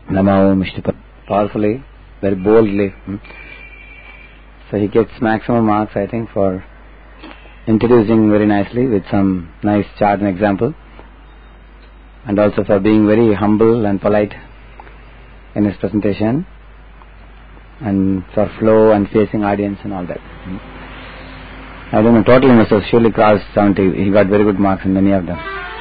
Namo Vishnu, powerfully, very boldly. So he gets maximum marks, I think, for introducing very nicely with some nice chart and example, and also for being very humble and polite in his presentation, and for flow and facing audience and all that. I don't know, totally must have surely crossed 70. He got very good marks in many of them.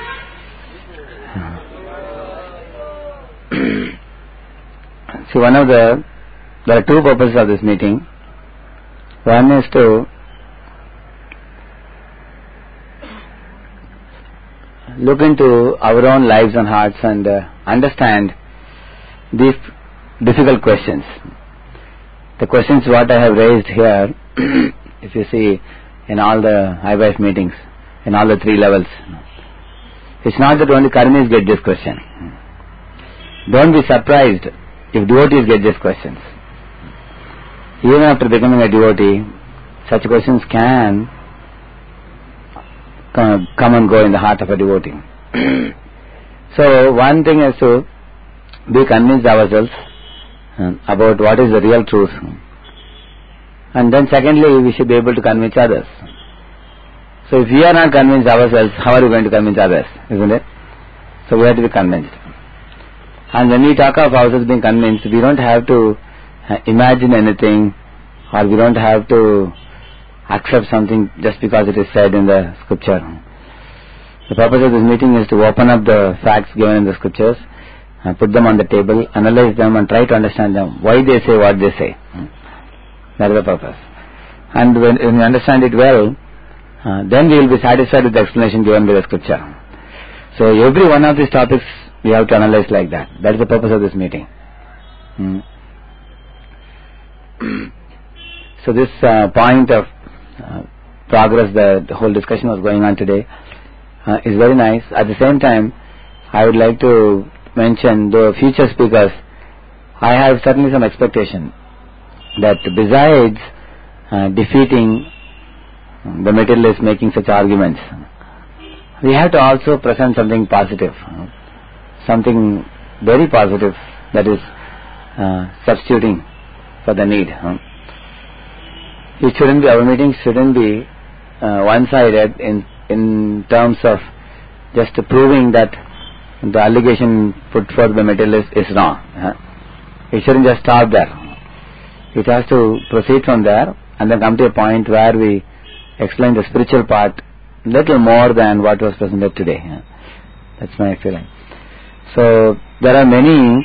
See, there are two purposes of this meeting. One is to look into our own lives and hearts and understand these difficult questions. The questions what I have raised here, if you see in all the IYF meetings, in all the three levels, it's not that only karmis get this question. Don't be surprised if devotees get these questions. Even after becoming a devotee, such questions can come and go in the heart of a devotee. So one thing is to be convinced ourselves about what is the real truth. And then secondly, we should be able to convince others. So if we are not convinced ourselves, how are we going to convince others? Isn't it? So we have to be convinced. And when we talk of ourselves being convinced, we don't have to imagine anything, or we don't have to accept something just because it is said in the scripture. The purpose of this meeting is to open up the facts given in the scriptures, put them on the table, analyze them and try to understand them, why they say what they say. That is the purpose. And when we understand it well, then we will be satisfied with the explanation given by the scripture. So every one of these topics we have to analyze like that. That is the purpose of this meeting. So this point of progress, the whole discussion was going on today, is very nice. At the same time, I would like to mention the future speakers. I have certainly some expectation that besides defeating the materialists making such arguments, we have to also present something positive, something very positive, that is substituting for the need. It shouldn't be, our meetings shouldn't be one-sided in terms of just proving that the allegation put forth by materialists is wrong. It shouldn't just stop there. It has to proceed from there and then come to a point where we explain the spiritual part little more than what was presented today. That's my feeling. So there are many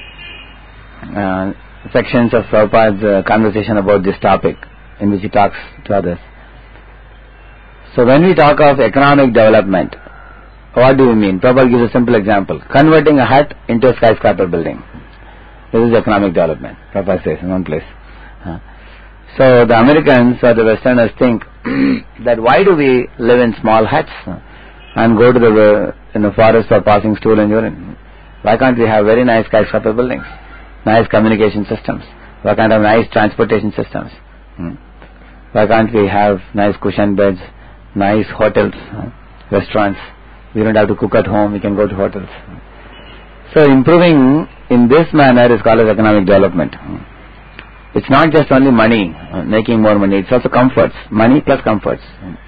sections of Prabhupada's conversation about this topic in which he talks to others. So when we talk of economic development, what do we mean? Prabhupada gives a simple example. Converting a hut into a skyscraper building. This is economic development, Prabhupada says in one place. So the Americans or the Westerners think that why do we live in small huts and go to the forest for passing stool and urine? Why can't we have very nice skyscraper buildings, nice communication systems? Why can't we have nice transportation systems? Why can't we have nice cushion beds, nice hotels, restaurants? We don't have to cook at home, we can go to hotels. So improving in this manner is called as economic development. It's not just only money, making more money, it's also comforts, money plus comforts.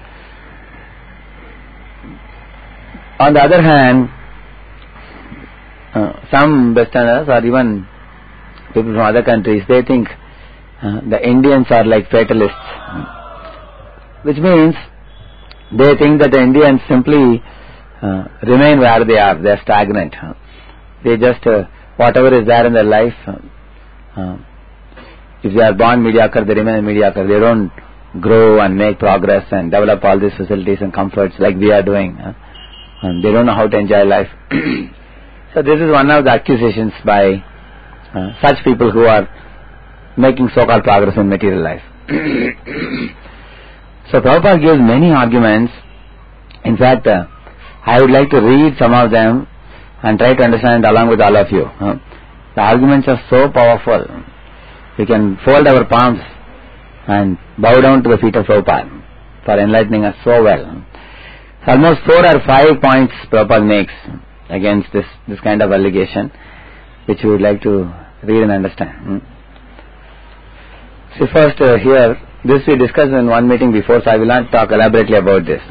On the other hand, some Westerners or even people from other countries, they think the Indians are like fatalists, which means they think that the Indians simply remain where they are stagnant. They just, whatever is there in their life, if they are born mediocre, they remain mediocre. They don't grow and make progress and develop all these facilities and comforts like we are doing. And they don't know how to enjoy life. So this is one of the accusations by such people who are making so-called progress in material life. So Prabhupada gives many arguments. In fact, I would like to read some of them and try to understand along with all of you. The arguments are so powerful. We can fold our palms and bow down to the feet of Prabhupada for enlightening us so well. So almost 4 or 5 points Prabhupada makes against this kind of allegation. which we would like to read and understand. See, first here, this we discussed in one meeting before, so I will not talk elaborately about this.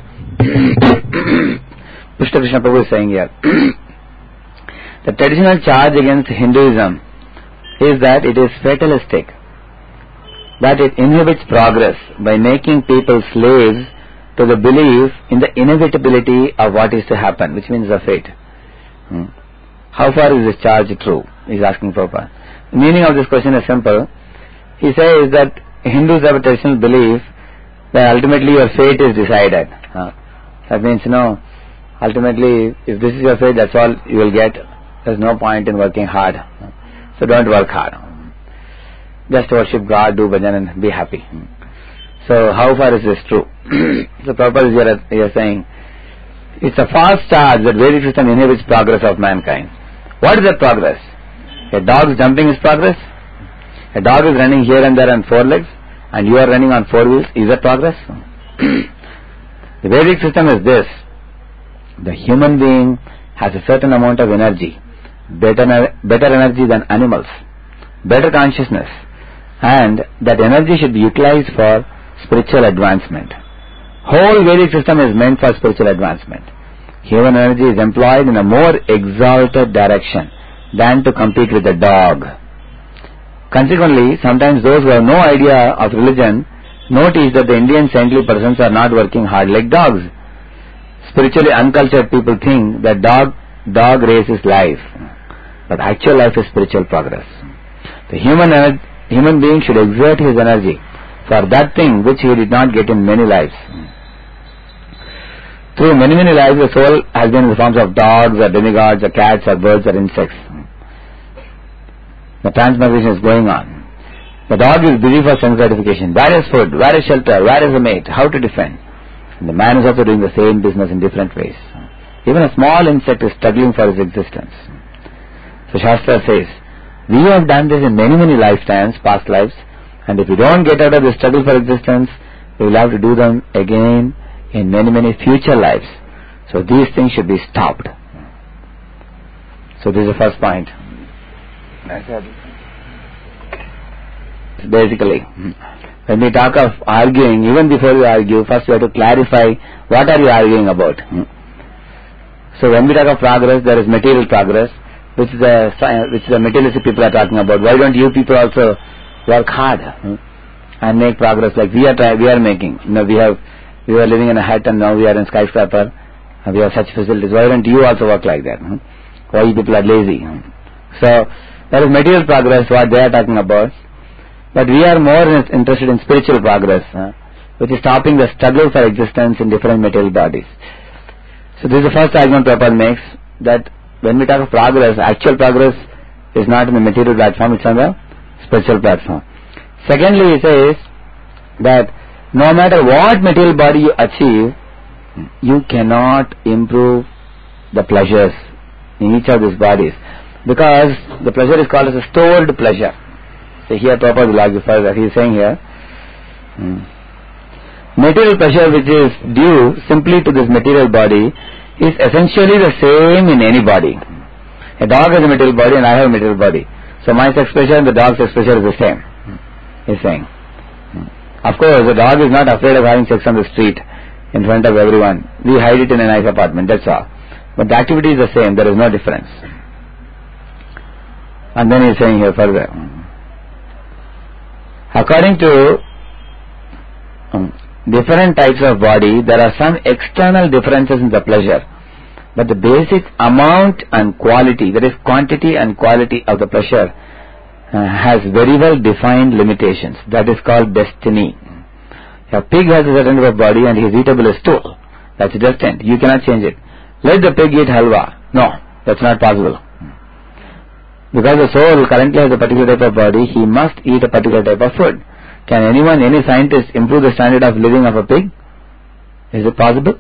Pushta Krishna Prabhu is saying here, the traditional charge against Hinduism is that it is fatalistic, that it inhibits progress by making people slaves to the belief in the inevitability of what is to happen, which means the fate. How far is this charge true? He is asking Prabhupada. The meaning of this question is simple. He says that Hindus have a traditional belief that ultimately your fate is decided. That means, ultimately, if this is your fate, that's all you will get. There's no point in working hard. So don't work hard. Just worship God, do bhajan and be happy. So how far is this true? So Prabhupada is here saying, it's a false charge that Vedic system inhibits progress of mankind. What is that progress? A dog jumping is progress? A dog is running here and there on 4 legs and you are running on 4 wheels. Is that progress? The Vedic system is this. The human being has a certain amount of energy, better energy than animals, better consciousness, and that energy should be utilized for spiritual advancement. Whole Vedic system is meant for spiritual advancement. Human energy is employed in a more exalted direction than to compete with the dog. Consequently, sometimes those who have no idea of religion notice that the Indian saintly persons are not working hard like dogs. Spiritually uncultured people think that dog race is life, but actual life is spiritual progress. The human being should exert his energy for that thing which he did not get in many lives. Through many lives, the soul has been in the forms of dogs or demigods or cats or birds or insects. The transmigration is going on. The dog is busy for sense gratification. Where is food? Where is shelter? Where is the mate? How to defend? And the man is also doing the same business in different ways. Even a small insect is struggling for its existence. So Shastra says, we have done this in many lifetimes, past lives, and if we don't get out of the struggle for existence, we will have to do them again in many future lives. So these things should be stopped. So this is the first point. Basically, when we talk of arguing, even before we argue, first we have to clarify what are you arguing about. So when we talk of progress, there is material progress, which the materialistic people are talking about. Why don't you people also work hard and make progress like we are making? We were living in a hut and now we are in skyscraper. We have such facilities. Why don't you also work like that? Why you people are lazy? So there is material progress, what they are talking about. But we are more interested in spiritual progress, which is stopping the struggle for existence in different material bodies. So this is the first argument Prabhupada makes, that when we talk of progress, actual progress is not in the material platform, it's on the spiritual platform. Secondly, he says that no matter what material body you achieve, you cannot improve the pleasures in each of these bodies, because the pleasure is called as a stored pleasure. So here Prabhupada will argue further. He is saying here, material pleasure which is due simply to this material body is essentially the same in any body. A dog has a material body and I have a material body. So my sex pleasure and the dog's sex pleasure is the same. He is saying. Of course, the dog is not afraid of having sex on the street in front of everyone. We hide it in a nice apartment, that's all. But the activity is the same, there is no difference. And then he is saying here further, according to different types of body, there are some external differences in the pleasure, but the basic amount and quality, that is quantity and quality of the pleasure, has very well defined limitations. That is called destiny. A pig has a certain type of body and he is eatable as stool. That's destined. You cannot change it. Let the pig eat halwa. No, that's not possible. Because the soul currently has a particular type of body, he must eat a particular type of food. Can anyone, any scientist, improve the standard of living of a pig? Is it possible?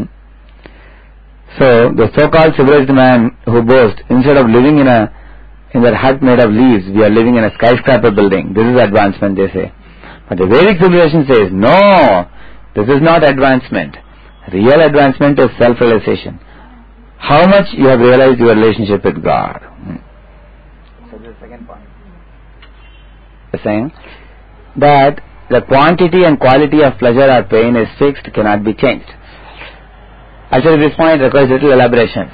So, the so-called civilized man who boasts, instead of living in that hut made of leaves, we are living in a skyscraper building. This is advancement, they say. But the Vedic civilization says, no, this is not advancement. Real advancement is self-realization. How much you have realized your relationship with God. second point. Saying that the quantity and quality of pleasure or pain is fixed, cannot be changed. Actually, this point requires little elaboration.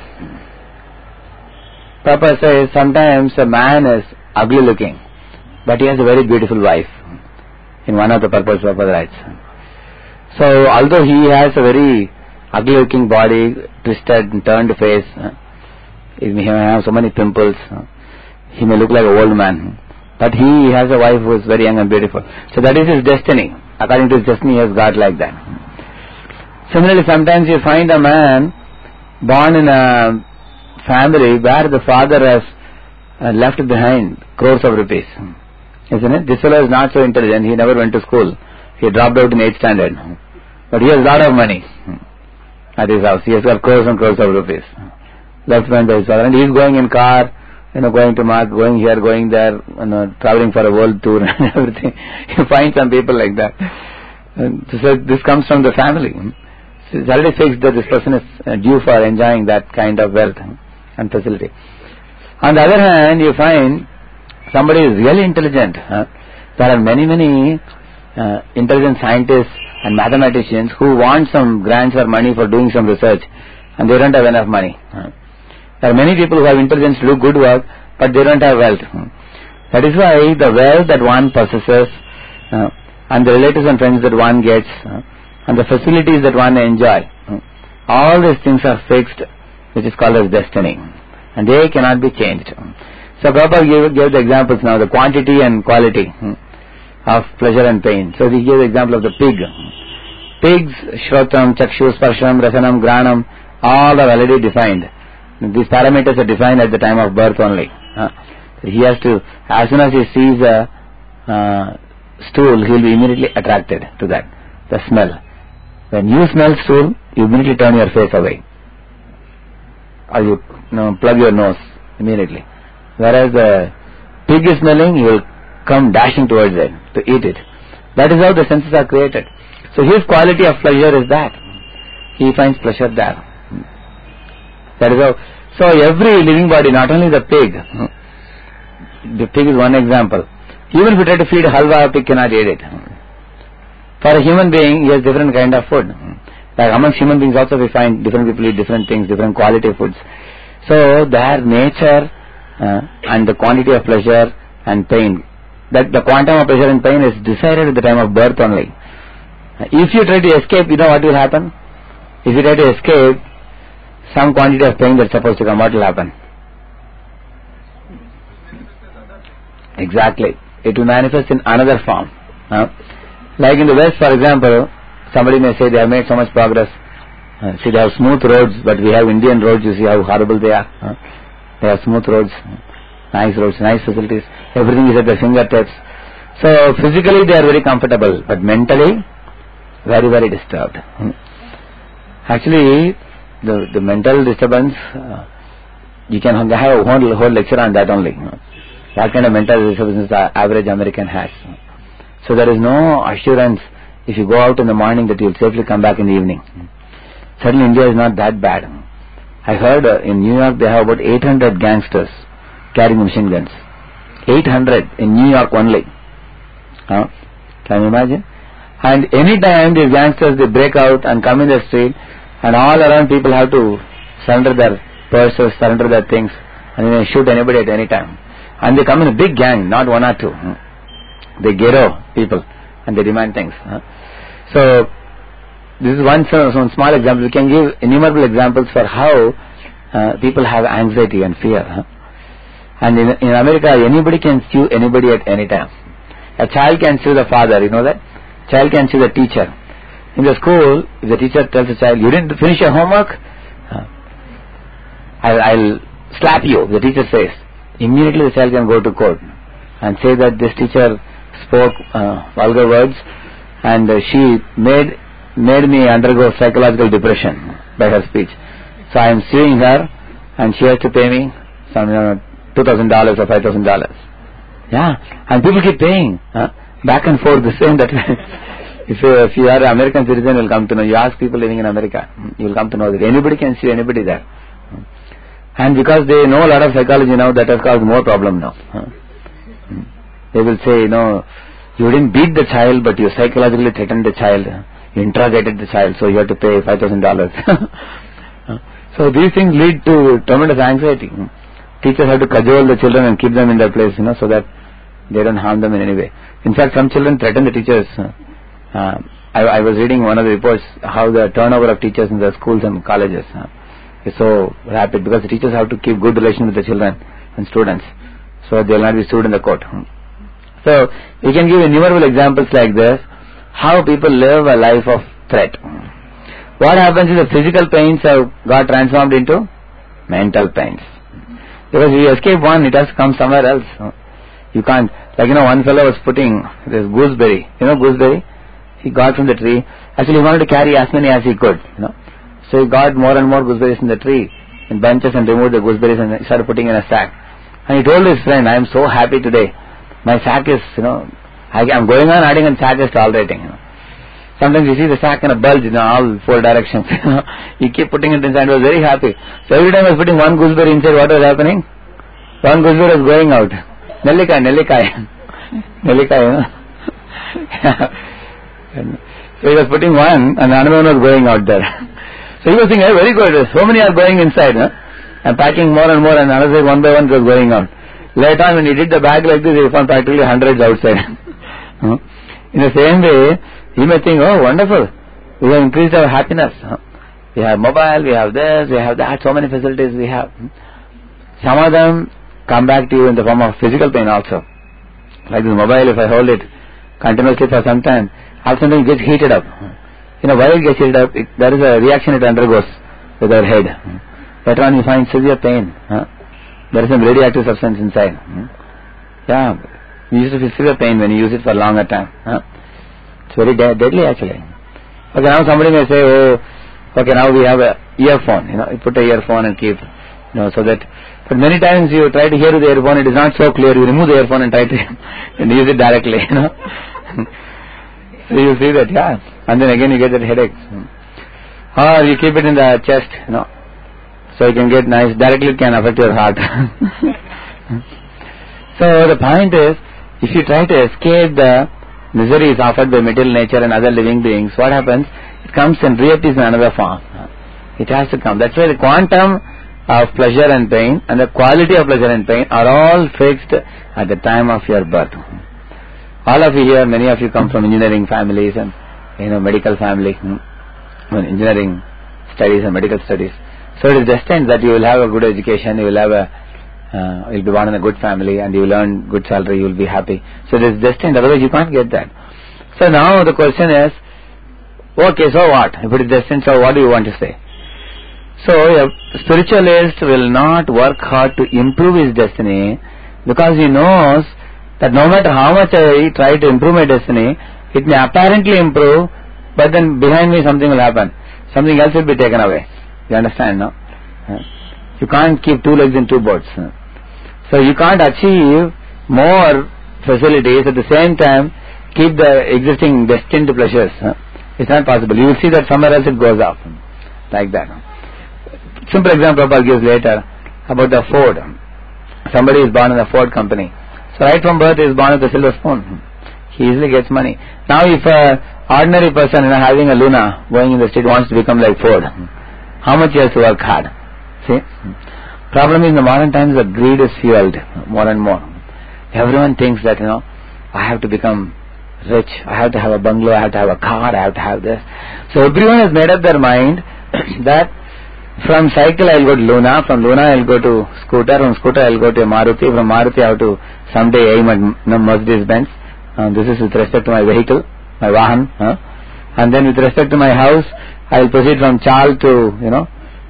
Prabhupada says sometimes a man is ugly looking, but he has a very beautiful wife. In one of the purposes Prabhupada writes. So, although he has a very ugly looking body, twisted and turned face, he may have so many pimples, he may look like an old man, but he has a wife who is very young and beautiful. So that is his destiny. According to his destiny, he has got like that. Similarly, sometimes you find a man born in a family where the father has left behind crores of rupees. Isn't it? This fellow is not so intelligent. He never went to school. He dropped out in 8th standard. But he has a lot of money at his house. He has got crores and crores of rupees left behind by his father. And he is going in car, going to market, going here, going there, traveling for a world tour and everything. You find some people like that. So this comes from the family. So it's already fixed that this person is due for enjoying that kind of wealth and facility. On the other hand, you find somebody is really intelligent. There are many intelligent scientists and mathematicians who want some grants or money for doing some research, and they don't have enough money. There are many people who have intelligence to do good work, but they don't have wealth. That is why the wealth that one possesses, and the relatives and friends that one gets, and the facilities that one enjoy, all these things are fixed, which is called as destiny, and they cannot be changed. So Prabhupada gave the examples now, the quantity and quality of pleasure and pain. So he gave the example of the pig. Pigs, Shrotam, Chakshu, Sparsham, Rasanam, Granam, all are already defined. These parameters are defined at the time of birth only. He has to, as soon as he sees a stool, he will be immediately attracted to that, the smell. When you smell stool, you immediately turn your face away, or you plug your nose immediately. Whereas the pig is smelling, he will come dashing towards it to eat it. That is how the senses are created. So his quality of pleasure is that he finds pleasure there. That is how. So every living body, not only the pig. The pig is one example. Even if you try to feed halwa, a pig cannot eat it. For a human being, he has different kind of food. Like amongst human beings also we find different people eat different things, different quality foods. So their nature and the quantity of pleasure and pain, that the quantum of pleasure and pain is decided at the time of birth only. If you try to escape, you know what will happen? If you try to escape some quantity of pain that's supposed to come, what will happen? Exactly. It will manifest in another form. Like in the West, for example, somebody may say they have made so much progress. See, they have smooth roads, but we have Indian roads, you see how horrible they are. They have smooth roads, nice facilities. Everything is at their fingertips. So, physically they are very comfortable, but mentally, very, very disturbed. Actually, the mental disturbance, you can have a whole lecture on that only. What kind of mental disturbance the average American has. So there is no assurance if you go out in the morning that you will safely come back in the evening. Certainly India is not that bad. I heard in New York they have about 800 gangsters carrying machine guns. 800 in New York only. Can you imagine? And any time these gangsters, they break out and come in the street, and all around people have to surrender their purses, surrender their things, and they shoot anybody at any time. And they come in a big gang, not one or two. They ghetto people and they demand things. So this is one small example. We can give innumerable examples for how people have anxiety and fear. And in America, anybody can sue anybody at any time. A child can sue the father, you know that? Child can sue the teacher. In the school, if the teacher tells the child, you didn't finish your homework, I'll slap you, the teacher says. Immediately the child can go to court and say that this teacher spoke vulgar words and she made me undergo psychological depression by her speech. So I am suing her and she has to pay me some $2,000 or $5,000. Yeah, and people keep paying back and forth the same that if you are an American citizen, you will come to know. You ask people living in America, you will come to know that anybody can sue anybody there. And because they know a lot of psychology now, that has caused more problem now. They will say, you didn't beat the child, but you psychologically threatened the child. You interrogated the child, so you have to pay $5,000. So these things lead to tremendous anxiety. Teachers have to cajole the children and keep them in their place, so that they don't harm them in any way. In fact, some children threaten the teachers. I was reading one of the reports how the turnover of teachers in the schools and colleges is so rapid, because the teachers have to keep good relation with the children and students, so they will not be sued in the court. So we can give innumerable examples like this, how people live a life of threat. What happens is the physical pains have got transformed into mental pains. Because if you escape one, it has to come somewhere else. You can't, one fellow was putting this gooseberry, gooseberry, he got from the tree. Actually he wanted to carry as many as he could, So he got more and more gooseberries in the tree, in bunches, and removed the gooseberries and he started putting in a sack. And he told his friend, I am so happy today. My sack is, I am going on adding, and sack is tolerating. Sometimes you see the sack in a bulge in all four directions. You keep putting it inside. He was very happy. So every time I was putting one gooseberry inside, what was happening? One gooseberry was going out. Nellikai. So he was putting one, and another one was going out there. So he was thinking, hey, very good. So many are going inside. And packing more and more, and another one by one was going out. Later on, when he did the bag like this, he found practically hundreds outside. In the same way, he may think, oh, wonderful, we have increased our happiness. We have mobile, we have this, we have that, so many facilities we have. Some of them come back to you in the form of physical pain also. Like this mobile, if I hold it continuously for some time, after some time it gets heated up. Why it gets heated up? There is a reaction it undergoes with our head. Later on you find severe pain. There is some radioactive substance inside. You used to feel severe pain when you use it for a longer time. It's very deadly actually. Okay, now somebody may say, now we have a earphone. You put a earphone and keep, so that. But many times you try to hear with the earphone, it is not so clear. You remove the earphone and try to and use it directly. So you see that, and then again you get that headache. Or you keep it in the chest, so you can get nice. Directly it can affect your heart. So the point is, if you try to escape the miseries offered by material nature and other living beings, what happens? It comes and reappears in another form. It has to come. That's why the quantum of pleasure and pain and the quality of pleasure and pain are all fixed at the time of your birth. All of you here, many of you come from engineering families and medical family, engineering studies and medical studies. So it is destined that you will have a good education, you will have you'll be born in a good family, and you will earn good salary, you will be happy. So it is destined, otherwise you can't get that. So now the question is, okay, so what? If it is destined, so what do you want to say? So a spiritualist will not work hard to improve his destiny, because he knows that no matter how much I try to improve my destiny, it may apparently improve, but then behind me something will happen. Something else will be taken away. You understand, no? You can't keep two legs in two boats. So you can't achieve more facilities at the same time keep the existing destined pleasures. It's not possible. You will see that somewhere else it goes off. Like that. Simple example Prabhupada gives later about the Ford. Somebody is born in a Ford company. So right from birth he is born with a silver spoon. He easily gets money. Now if an ordinary person having a Luna going in the street wants to become like Ford, how much he has to work hard? See? Problem is in the modern times the greed is fueled more and more. Everyone thinks that, I have to become rich, I have to have a bungalow, I have to have a car, I have to have this. So everyone has made up their mind that from cycle I will go to Luna, from Luna I will go to scooter, from scooter I will go to a Maruti, from Maruti I have to someday aim at Mercedes Benz. This is with respect to my vehicle, my Vahan. And then with respect to my house, I will proceed from Chal to,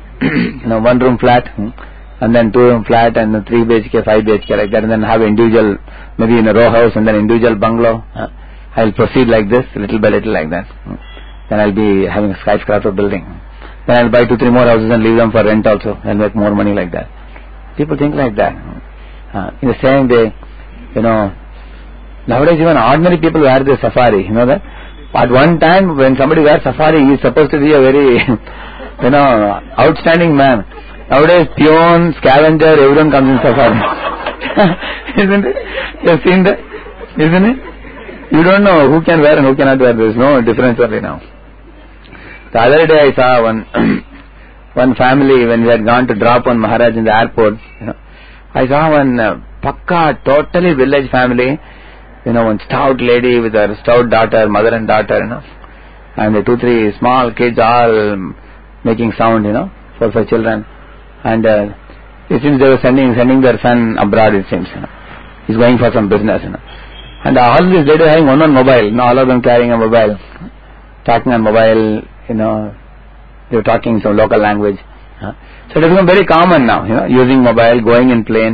one room flat, and then 2 room flat, and then 3 BHK, 5 BHK like that, and then have individual, maybe in a row house, and then individual bungalow. I will proceed like this, little by little like that. Then I will be having a skyscraper building. Then I will buy 2-3 more houses and leave them for rent also, and make more money like that. People think like that. In the same way, nowadays even ordinary people wear the safari, you know that? At one time when somebody wears safari, he is supposed to be a very, outstanding man. Nowadays, peon, scavenger, everyone comes in safari. Isn't it? You have seen that? Isn't it? You don't know who can wear and who cannot wear. There is no difference only now. The other day I saw one family when we had gone to drop one Maharaj in the airport. I saw one pakka, totally village family. One stout lady with her stout daughter, mother and daughter. And the 2-3 small kids all making sound. 4-5 children. And it seems they were sending their son abroad. It seems. He's going for some business. And all these ladies having one mobile. All of them carrying a mobile, talking on mobile. They were talking some local language. So it has become very common now. Using mobile, going in plane.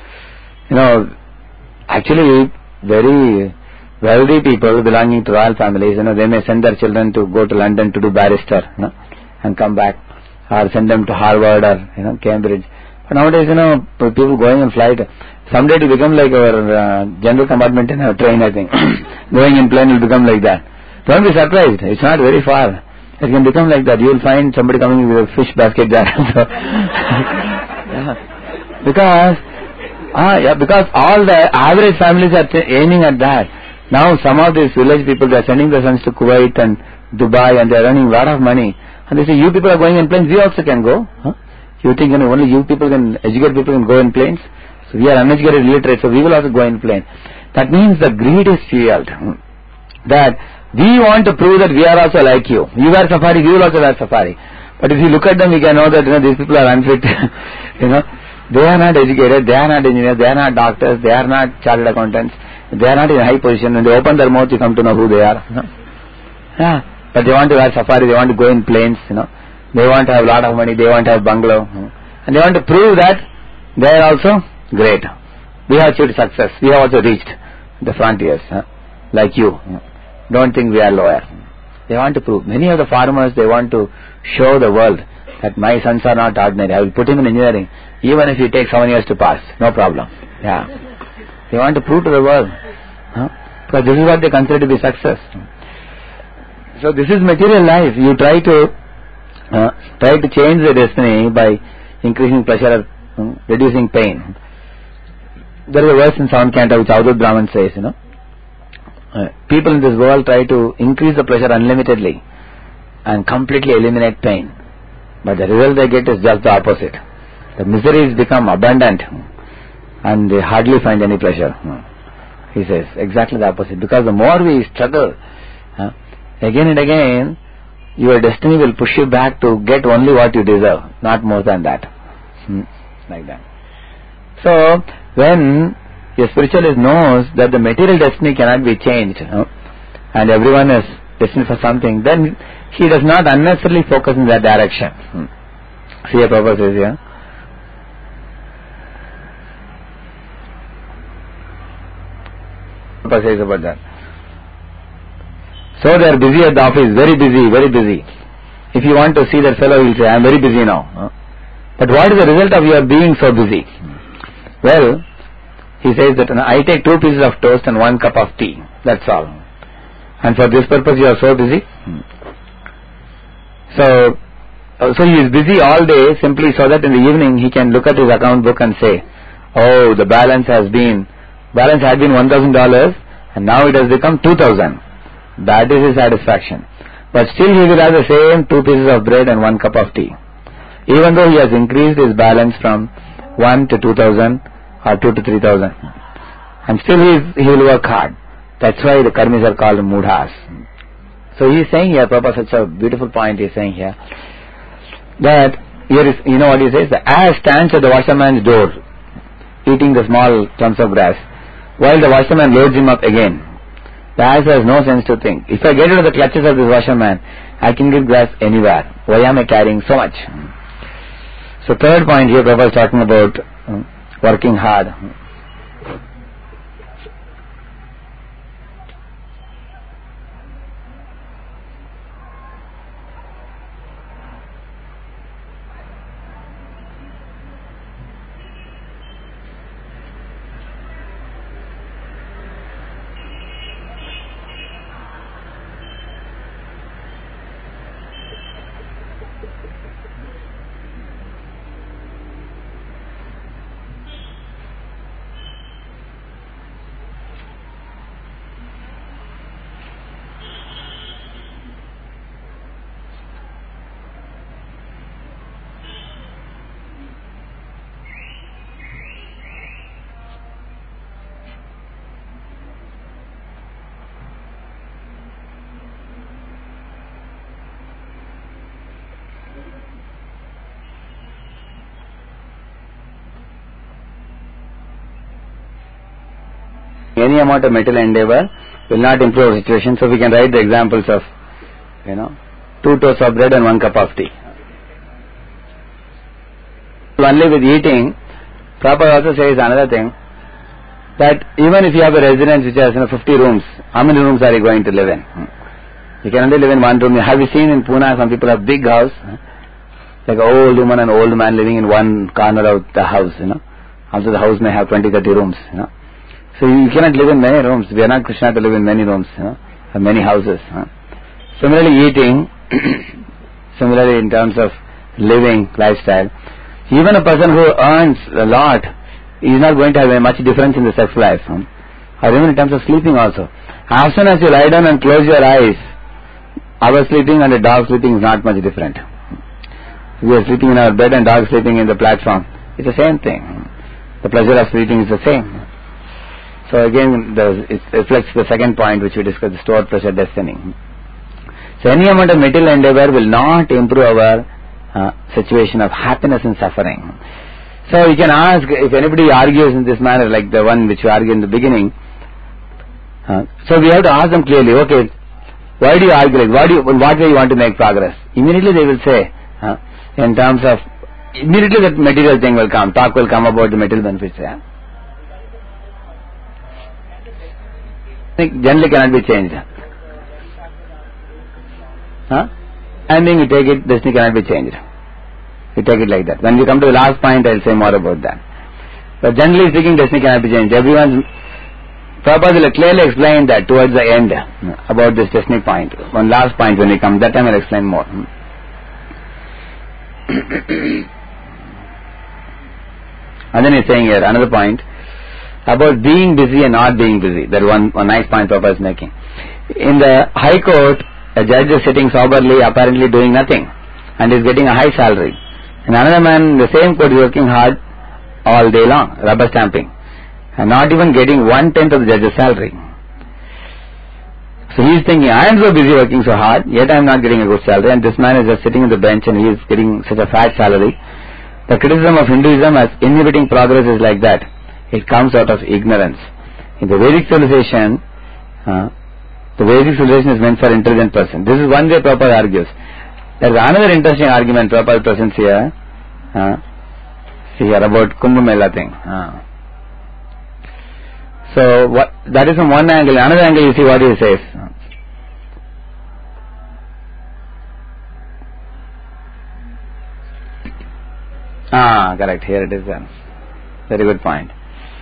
Actually, very wealthy people belonging to royal families. They may send their children to go to London to do barrister. And come back, or send them to Harvard or Cambridge. But nowadays, people going on flight. Someday it will become like our general compartment in a train, I think. Going in plane will become like that. Don't be surprised. It's not very far. It can become like that. You will find somebody coming with a fish basket there. Because all the average families are aiming at that. Now some of these village people, they are sending their sons to Kuwait and Dubai, and they are earning a lot of money. And they say, you people are going in planes, we also can go. You think only you people can, educated people can go in planes? So we are uneducated, illiterate, so we will also go in plane. That means the greed is fueled. That we want to prove that we are also like you. You wear safari, we will also wear safari. But if you look at them, we can know that these people are unfit. They are not educated, they are not engineers, they are not doctors, they are not chartered accountants, they are not in a high position. When they open their mouth, you come to know who they are. But they want to wear safari, they want to go in planes, they want to have a lot of money, they want to have bungalow, and they want to prove that they are also great. We have achieved success, we have also reached the frontiers, like you. Don't think we are lower. They want to prove. Many of the farmers, they want to show the world that my sons are not ordinary. I will put him in engineering, even if he takes 7 years to pass, no problem. They want to prove to the world, because this is what they consider to be success. So this is material life. You try to change the destiny by increasing pleasure, reducing pain. There is a verse in Sound Canto which Avadhut Brahman says, people in this world try to increase the pleasure unlimitedly and completely eliminate pain. But the result they get is just the opposite. The miseries become abundant and they hardly find any pleasure. He says exactly the opposite. Because the more we struggle, again and again, your destiny will push you back to get only what you deserve, not more than that. Like that. So, when a spiritualist knows that the material destiny cannot be changed, and everyone is destined for something, then he does not unnecessarily focus in that direction. See, Prabhupada says here. Prabhupada says about that. So they are busy at the office, very busy, very busy. If you want to see that fellow, he will say, I am very busy now. But what is the result of your being so busy? Well, he says that I take 2 pieces of toast and 1 cup of tea. That's all. And for this purpose you are so busy. So he is busy all day simply so that in the evening he can look at his account book and say, oh, the balance had been $1,000 and now it has become 2,000. That is his satisfaction. But still he will have the same 2 pieces of bread and 1 cup of tea. Even though he has increased his balance from 1 to 2,000 or 2 to 3,000. And still he will work hard. That's why the karmis are called mudhas. So he is saying here, Prabhupada, such a beautiful point he is saying here, that here is, you know what he says? The ass stands at the washerman's door, eating the small chunks of grass, while the washerman loads him up again. The ass has no sense to think. If I get into the clutches of this washerman, I can get grass anywhere. Why am I carrying so much? So third point here, Prabhupada is talking about working hard. any amount of material endeavor will not improve our situation. So we can write the examples of, 2 toasts of bread and 1 cup of tea. Only with eating, Prabhupada also says another thing, that even if you have a residence which has 50 rooms, how many rooms are you going to live in? You can only live in one room. Have you seen in Pune some people have big house, like an old woman and old man living in one corner of the house, Also the house may have 20-30 rooms, So you cannot live in many rooms. We are not Krishna to live in many rooms, have many houses. Similarly eating, similarly in terms of living, lifestyle, even a person who earns a lot is not going to have much difference in the sex life. Or even in terms of sleeping also. As soon as you lie down and close your eyes, our sleeping and the dog sleeping is not much different. We are sleeping in our bed and dog sleeping in the platform. It's the same thing. The pleasure of sleeping is the same. So again, it reflects the second point which we discussed, the stored pleasure destiny. So any amount of material endeavor will not improve our situation of happiness and suffering. So you can ask, if anybody argues in this manner, like the one which we argued in the beginning, so we have to ask them clearly, okay, why do you argue? Like, what way you want to make progress? Immediately they will say, in terms of, immediately that material thing will come, talk will come about the material benefits. Generally cannot be changed. And then you take it, destiny cannot be changed. You take it like that. When we come to the last point, I will say more about that. But generally speaking, destiny cannot be changed. Prabhupada will clearly explain that towards the end about this destiny point. One last point when we come, that time I will explain more. And then he's saying here another point about being busy and not being busy. That one nice point Prabhupada is making. In the High Court, a judge is sitting soberly, apparently doing nothing, and is getting a high salary. And another man in the same court is working hard all day long, rubber stamping, and not even getting 1/10 of the judge's salary. So he is thinking, I am so busy working so hard, yet I am not getting a good salary, and this man is just sitting on the bench and he is getting such a fat salary. The criticism of Hinduism as inhibiting progress is like that. It comes out of ignorance. In the Vedic civilization, the Vedic civilization is meant for intelligent person. This is one way Prabhupada argues. There is another interesting argument Prabhupada presents here. See here about Kumbh Mela thing. So that is from one angle. Another angle, you see what he says. Correct. Here it is then. Very good point.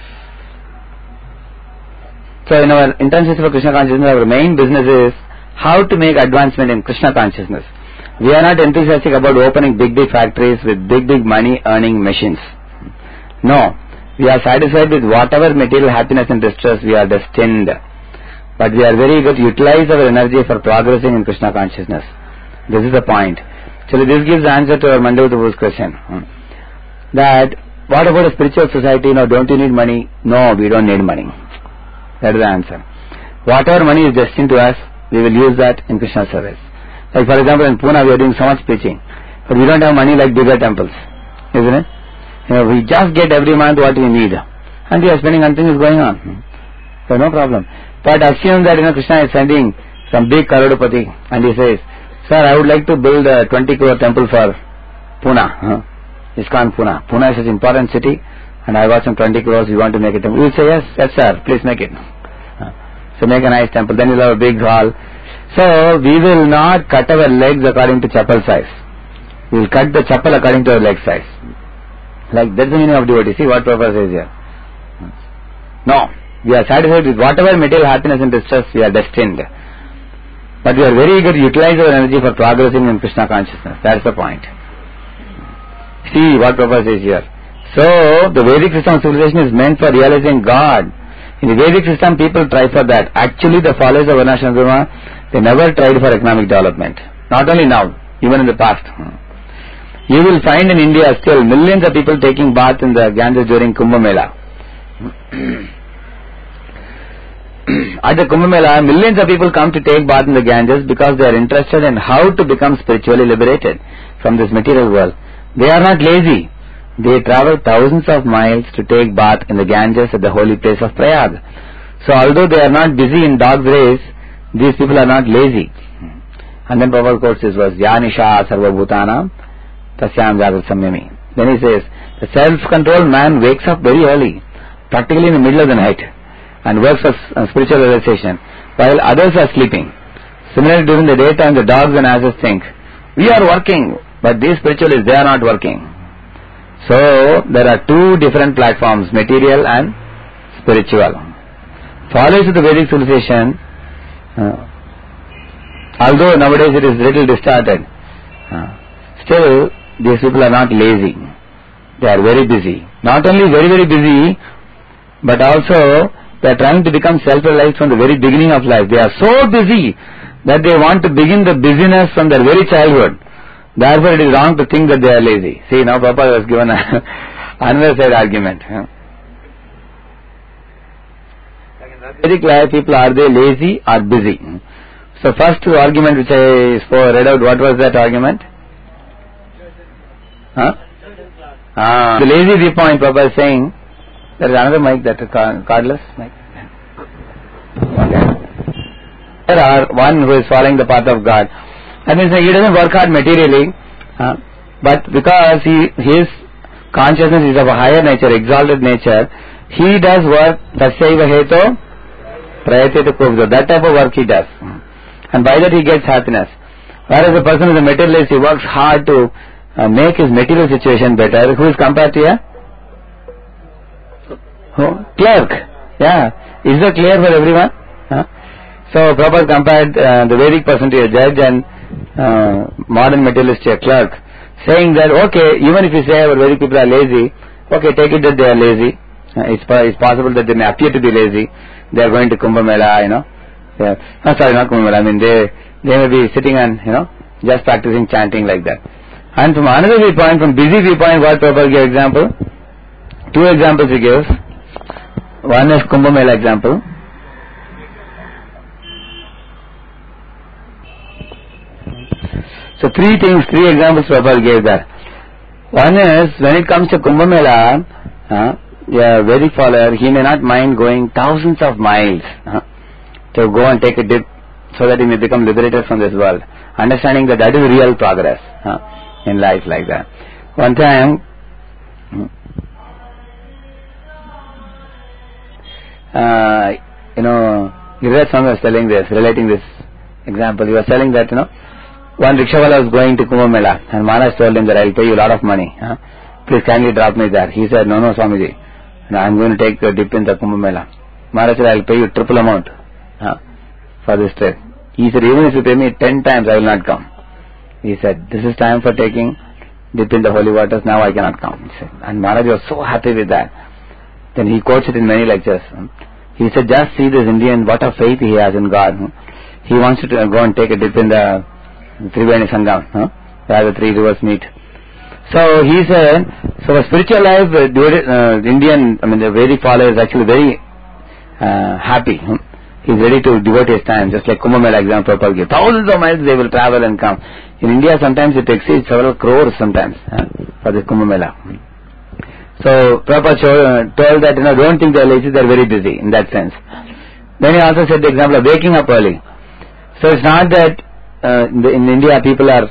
So in our intensity for Krishna consciousness, our main business is how to make advancement in Krishna consciousness. We are not enthusiastic about opening big factories with big money earning machines. No. We are satisfied with whatever material happiness and distress we are destined. But we are very eager to utilize our energy for progressing in Krishna consciousness. This is the point. So this gives the answer to our Mandavata's question. That, what about a spiritual society? No, don't you need money? No, we don't need money. That is the answer. Whatever money is destined to us, we will use that in Krishna service. Like for example, in Pune we are doing so much preaching, but we don't have money like bigger temples, isn't it? We just get every month what we need, and we are spending and things is going on. So no problem. But assume that Krishna is sending some big Karodapati, and he says, "Sir, I would like to build a 20 crore temple for Pune, ISKCON Pune. Pune is such an important city, and I got some 20 crores. We want to make a temple." We will say, "Yes, sir. Please make it." So make a nice temple. Then we'll have a big hall. So we will not cut our legs according to chapel size. We will cut the chapel according to our leg size. Like that's the meaning of devotee. See what Prabhupada says here. No, we are satisfied with whatever material happiness and distress we are destined. But we are very eager to utilize our energy for progressing in Krishna consciousness. That's the point. See what Prabhupada says here. So the Vedic system of civilization is meant for realizing God. In the Vedic system, people try for that. Actually, the followers of Varnashram Dharma, they never tried for economic development. Not only now, even in the past. You will find in India still millions of people taking bath in the Ganges during Kumbh Mela. At the Kumbh Mela, millions of people come to take bath in the Ganges because they are interested in how to become spiritually liberated from this material world. They are not lazy. They travel thousands of miles to take bath in the Ganges at the holy place of Prayag. So although they are not busy in dog's race, these people are not lazy. And then Prabhupada quotes this verse, Yanisha sarva bhutanam tasyam jagat samyami. Then he says, the self-controlled man wakes up very early, practically in the middle of the night, and works for spiritual realization, while others are sleeping. Similarly, during the daytime, the dogs and asses think, we are working, but these spiritualists, they are not working. So, there are two different platforms, material and spiritual. Followers of the Vedic civilization, although nowadays it is little distorted, still these people are not lazy. They are very busy. Not only very, very busy, but also they are trying to become self-realized from the very beginning of life. They are so busy that they want to begin the busyness from their very childhood. Therefore it is wrong to think that they are lazy. See, now Prabhupada was given another side argument. In Vedic life, people, are they lazy or busy? So first argument which I read out, what was that argument? The lazy viewpoint, Prabhupada is saying, there is another mic, that cordless mic. Okay. There are one who is following the path of God. That means he doesn't work hard materially, but because his consciousness is of a higher nature, exalted nature, he does work, tasyaiva heto prayateta kubhjo. That type of work he does. And by that he gets happiness. Whereas the person who is a materialist, he works hard to make his material situation better. Who is compared to here? Clerk. Yeah. Is that clear for everyone? So Prabhupada compared the Vedic person to a judge and modern materialist to a clerk, saying that, okay, even if you say our Vedic people are lazy, okay, take it that they are lazy. It's possible that they may appear to be lazy. They are going to Kumbh Mela, Yeah. Sorry, not Kumbh Mela. I mean, they may be sitting and, just practicing chanting like that. And from another viewpoint, from busy viewpoint, what Prabhupada gave example? Two examples he gives. One is Kumbh Mela example. So three examples Prabhupada gave there. One is, when it comes to Kumbh Mela, a Vedic follower, he may not mind going thousands of miles to go and take a dip so that he may become liberated from this world. Understanding that that is real progress in life like that. One time, Giriraj Swami was telling this, relating this example. He was telling that, one rickshawala was going to Kumbh Mela and Maharaj told him that I will pay you a lot of money. Please kindly drop me there. He said, no, Swamiji, I am going to take a dip in the Kumbh Mela. Maharaj said, I will pay you triple amount for this trip. He said, even if you pay me 10 times, I will not come. He said, this is time for taking dip in the holy waters, now I cannot come. He said, and Maharaj was so happy with that. Then he quotes it in many lectures. He said, just see this Indian, what a faith he has in God. He wants to go and take a dip in the Triveni Sangam, where the three rivers meet. So he said, so the spiritual life, the Vedic follower is actually very happy. He is ready to devote his time, just like Kumbh Mela example Prabhupada gave. Thousands of miles they will travel and come. In India sometimes it exceeds several crores sometimes for this Kumbh Mela. So Prabhupada told that, don't think they are lazy, they are very busy in that sense. Then he also said the example of waking up early. So it's not that in India people are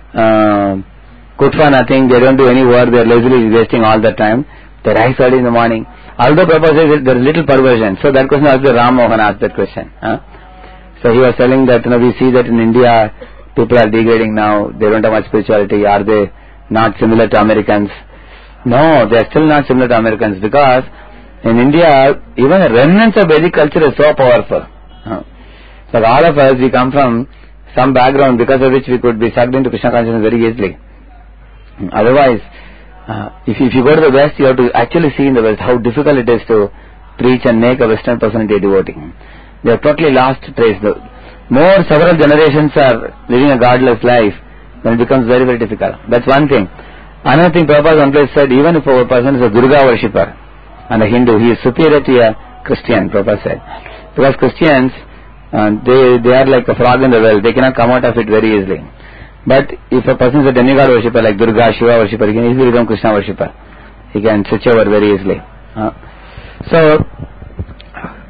good for nothing, they don't do any work, they are lazily wasting all the time. They rise early in the morning. Although Prabhupada says there is little perversion. So that question also Ram Mohan asked that question. So he was telling that we see that in India people are degrading now, they don't have much spirituality. Are they not similar to Americans? No, they are still not similar to Americans, because in India even the remnants of Vedic culture is so powerful. So all of us, we come from some background because of which we could be sucked into Krishna consciousness very easily. Otherwise, if you go to the West, you have to actually see in the West how difficult it is to preach and make a Western person into a devotee. They have totally lost trace. More several generations are living a godless life, then it becomes very, very difficult. That's one thing. Another thing, Prabhupada one place said, even if a person is a Durga worshipper and a Hindu, he is superior to a Christian, Prabhupada said. Because Christians, they are like a frog in the well, they cannot come out of it very easily. But if a person is a demigod worshipper like Durga, Shiva worshipper, he can easily become Krishna worshipper. He can switch over very easily. So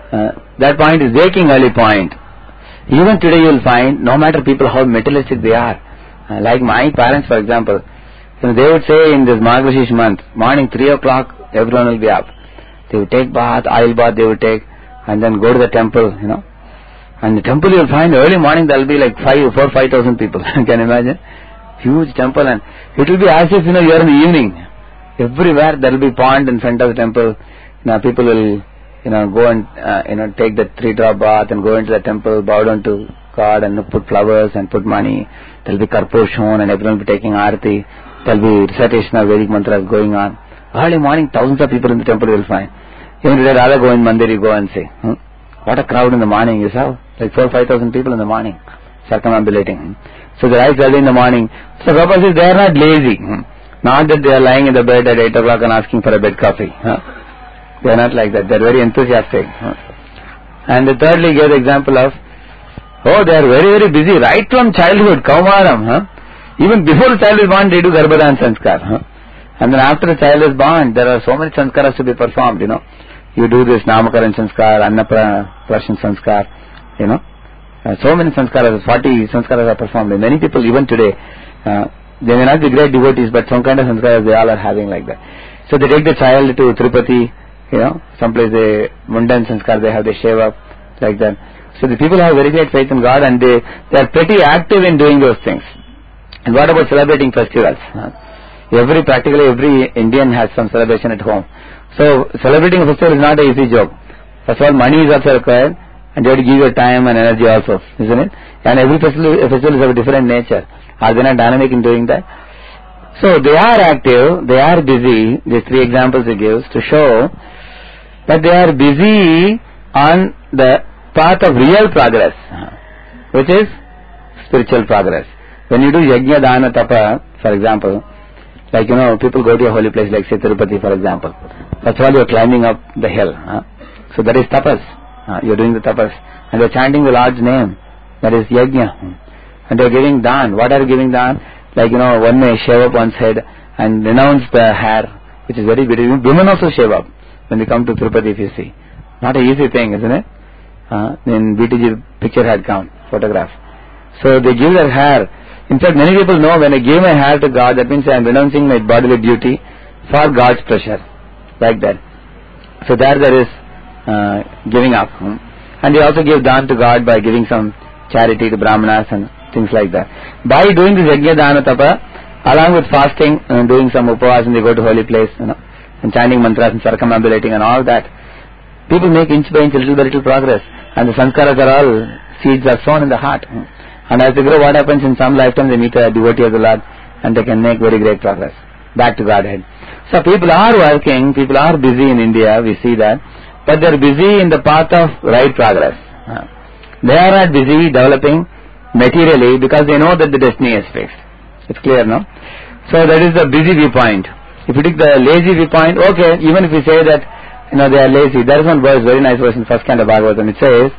That point is waking early point. Even today you will find, no matter people how materialistic they are, like my parents for example, they would say in this Margashish month, morning 3 o'clock everyone will be up. They would take bath, oil bath they would take, and then go to the temple, And the temple you will find early morning there will be like 5,000 people. Can you imagine? Huge temple, and it will be as if you are in the evening. Everywhere there will be pond in front of the temple. People will go and take the 3-drop bath and go into the temple, bow down to God and put flowers and put money. There will be karpur shown and everyone will be taking arati. There will be recitation of Vedic mantras going on. Early morning thousands of people in the temple you will find. Even today rather go in mandir, you go and see. What a crowd in the morning you saw. Like 4,000-5,000 people in the morning circumambulating. So they rise early in the morning. So purpose is they are not lazy. Not that they are lying in the bed at 8 o'clock and asking for a bed coffee. They are not like that. They are very enthusiastic. And thirdly gave the example of, they are very, very busy right from childhood, Kaumaram. Even before the child is born, they do Garbhadan Sanskar. And then after the child is born, there are so many sanskaras to be performed, You do this Namakaran Sanskar, Annaprashan Sanskar, so many sanskaras, 40 sanskaras are performed. And many people even today, they may not be great devotees, but some kind of sanskaras they all are having like that. So they take the child to Tirupati, someplace they Mundan Sanskar they have, they shave up like that. So the people have very great faith in God and they are pretty active in doing those things. And what about celebrating festivals? Practically every Indian has some celebration at home. So celebrating a festival is not an easy job. First of all, money is also required and you have to give your time and energy also, isn't it? And every festival is of a different nature. Are they not dynamic in doing that? So they are active, they are busy. These 3 examples he gives to show that they are busy on the path of real progress, which is spiritual progress. When you do yajna, dana, tapa, for example, like people go to a holy place like say Tirupati for example. First of all you are climbing up the hill. So that is tapas. You are doing the tapas. And you are chanting the Lord's name. That is yajna. And you are giving dan. What are you giving dan? Like one may shave up one's head and renounce the hair, which is very beautiful. Women also shave up when they come to Tirupati if you see. Not an easy thing, isn't it? In BTG picture had come, photograph. So they give their hair. In fact, many people know when I give my hair to God, that means I am renouncing my bodily duty for God's pleasure. Like that. So there is giving up. And they also give dan to God by giving some charity to Brahmanas and things like that. By doing this yajna, dana, tapa, along with fasting and doing some upavas and they go to holy place, and chanting mantras and circumambulating and all that, people make inch by inch, little by little progress. And the sanskaras are all, seeds are sown in the heart. And as they grow, what happens in some lifetime, they meet a devotee of the Lord and they can make very great progress back to Godhead. So people are working, people are busy in India, we see that, but they are busy in the path of right progress. They are not busy developing materially because they know that the destiny is fixed. It's clear, no? So that is the busy viewpoint. If you take the lazy viewpoint, okay, even if we say that they are lazy, there is one verse, very nice verse in first canto of Bhagavatam. It says,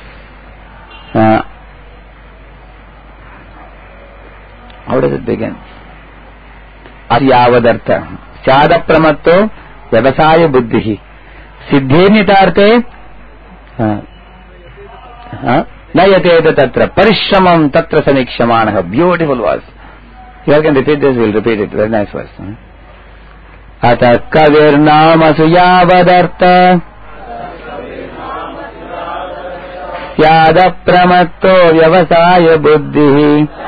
how does it begin? Asyavadartha Chadapramatto Vyavasaya Buddhihi Siddhenitarte Nayateta Tatra Parishramam Tatra Samikshamanaha. Beautiful verse. You all can repeat this, we'll repeat it. Very nice verse. Ata Kavirnama Suyavadartha Chadapramatto Vyavasaya Buddhihi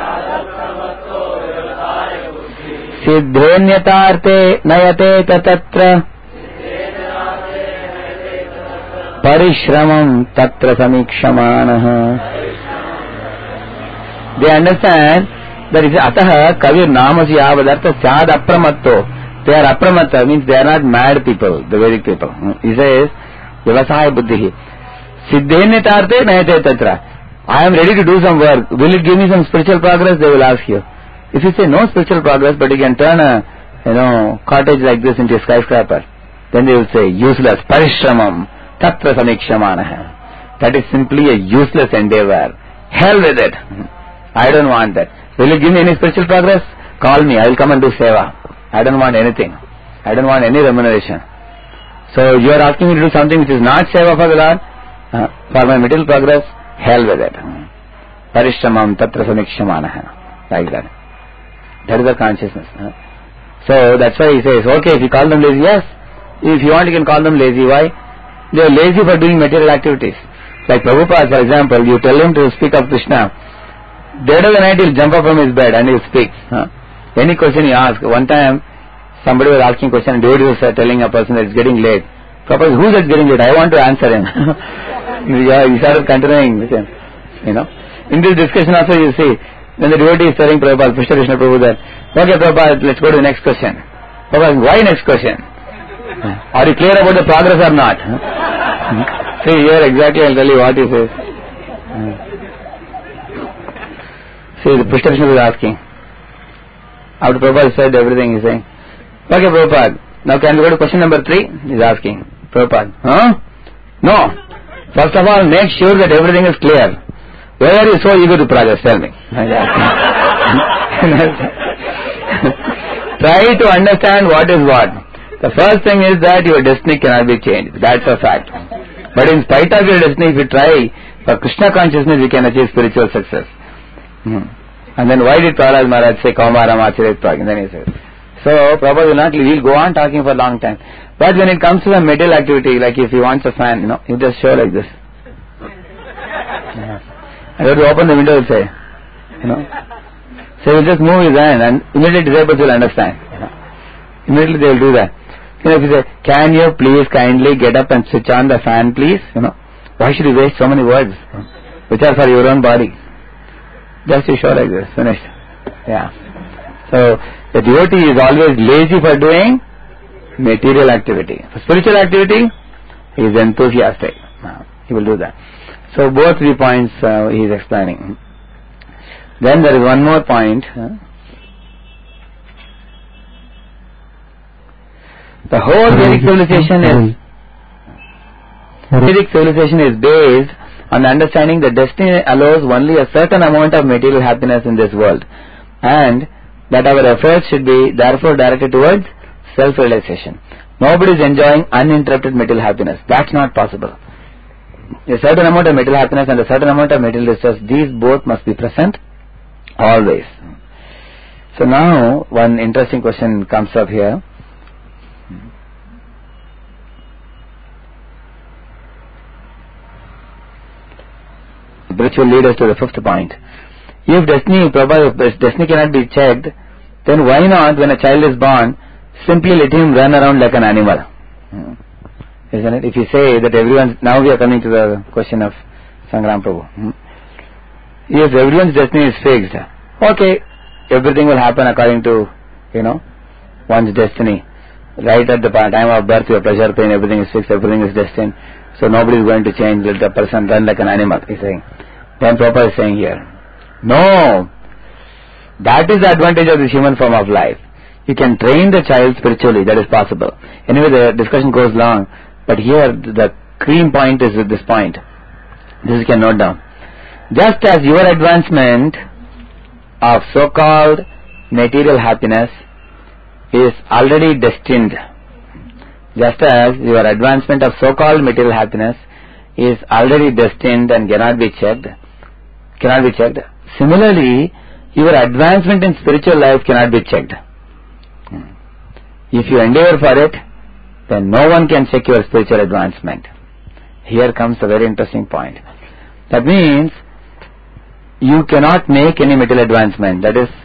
Siddhenyatarte nayate tatra parishramam tatra samikshamanaha. They understand that it is ataha kavir namasi avadartha sad apramatto. They are apramatta, means they are not mad people, the Vedic people. He says, Vyavasaya buddhihi. Siddhenyatarte nayate tatra. I am ready to do some work. Will it give me some spiritual progress? They will ask you. If you say no spiritual progress, but you can turn a cottage like this into a skyscraper, then they will say useless. Parishramam tatra samikshamanaha. That is simply a useless endeavor. Hell with it. I don't want that. Will you give me any spiritual progress? Call me. I will come and do seva. I don't want anything. I don't want any remuneration. So you are asking me to do something which is not seva for the Lord. For my material progress, hell with it. Parishramam tatra samikshamana. Like that. That is the consciousness. So that's why he says, okay, if you call them lazy, yes. If you want, you can call them lazy. Why? They are lazy for doing material activities. Like Prabhupada, for example, you tell him to speak of Krishna, dead of the night he'll jump up from his bed and he'll speak. Any question he asks. One time, somebody was asking a question and devotee was telling a person that it's getting late. Prabhupada, who's that getting late? I want to answer him. He started continuing with him. In this discussion also you see, when the devotee is telling Prabhupada, Krishna Prabhu that, okay Prabhupada, let's go to the next question. Prabhupada, why next question? Are you clear about the progress or not? See here exactly I'll tell you what he says. See, the Krishna was asking. After Prabhupada said everything, he's saying, okay Prabhupada, now can we go to question number 3? He's asking. Prabhupada, no. First of all, make sure that everything is clear. Where are you so eager to progress? Tell me. Try to understand what is what. The first thing is that your destiny cannot be changed. That's a fact. But in spite of your destiny, if you try for Krishna consciousness, you can achieve spiritual success. And then why did Prahlad Maharaj say Kaumaram Acharyat Prag? And then he said, so Prabhupada will not leave. He'll go on talking for a long time. But when it comes to the material activity, like if he wants a fan, you just show like this. And when you open the window, he'll say, So he'll just move his hand and immediately disciples will understand. Immediately they will do that. If you say, can you please kindly get up and switch on the fan, please? Why should you waste so many words, which are for your own body? Just you show like this, finished. Yeah. So the devotee is always lazy for doing material activity. For spiritual activity, he is enthusiastic. He will do that. So both the points he is explaining. Then there is one more point. The whole Vedic civilization is based on the understanding that destiny allows only a certain amount of material happiness in this world, and that our efforts should be therefore directed towards self-realization. Nobody is enjoying uninterrupted material happiness. That's not possible. A certain amount of material happiness and a certain amount of material distress, these both must be present always. So now one interesting question comes up here. Which will lead us to the 5th point. If destiny cannot be checked, then why not, when a child is born, simply let him run around like an animal? Isn't it? If you say that everyone, now we are coming to the question of Sangram Prabhu. If everyone's destiny is fixed, okay, everything will happen according to, one's destiny. Right at the time of birth, your pleasure, pain, everything is fixed, everything is destined. So nobody is going to change, let the person run like an animal, he's saying. Then Prabhupada is saying here, no, that is the advantage of this human form of life. You can train the child spiritually, that is possible. Anyway, the discussion goes long, but here the cream point is with this point. This you can note down. Just as your advancement of so-called material happiness is already destined, just as your advancement of so-called material happiness is already destined and cannot be checked, similarly, your advancement in spiritual life cannot be checked. If you endeavor for it, then no one can check your spiritual advancement. Here comes a very interesting point. That means, you cannot make any material advancement. That is,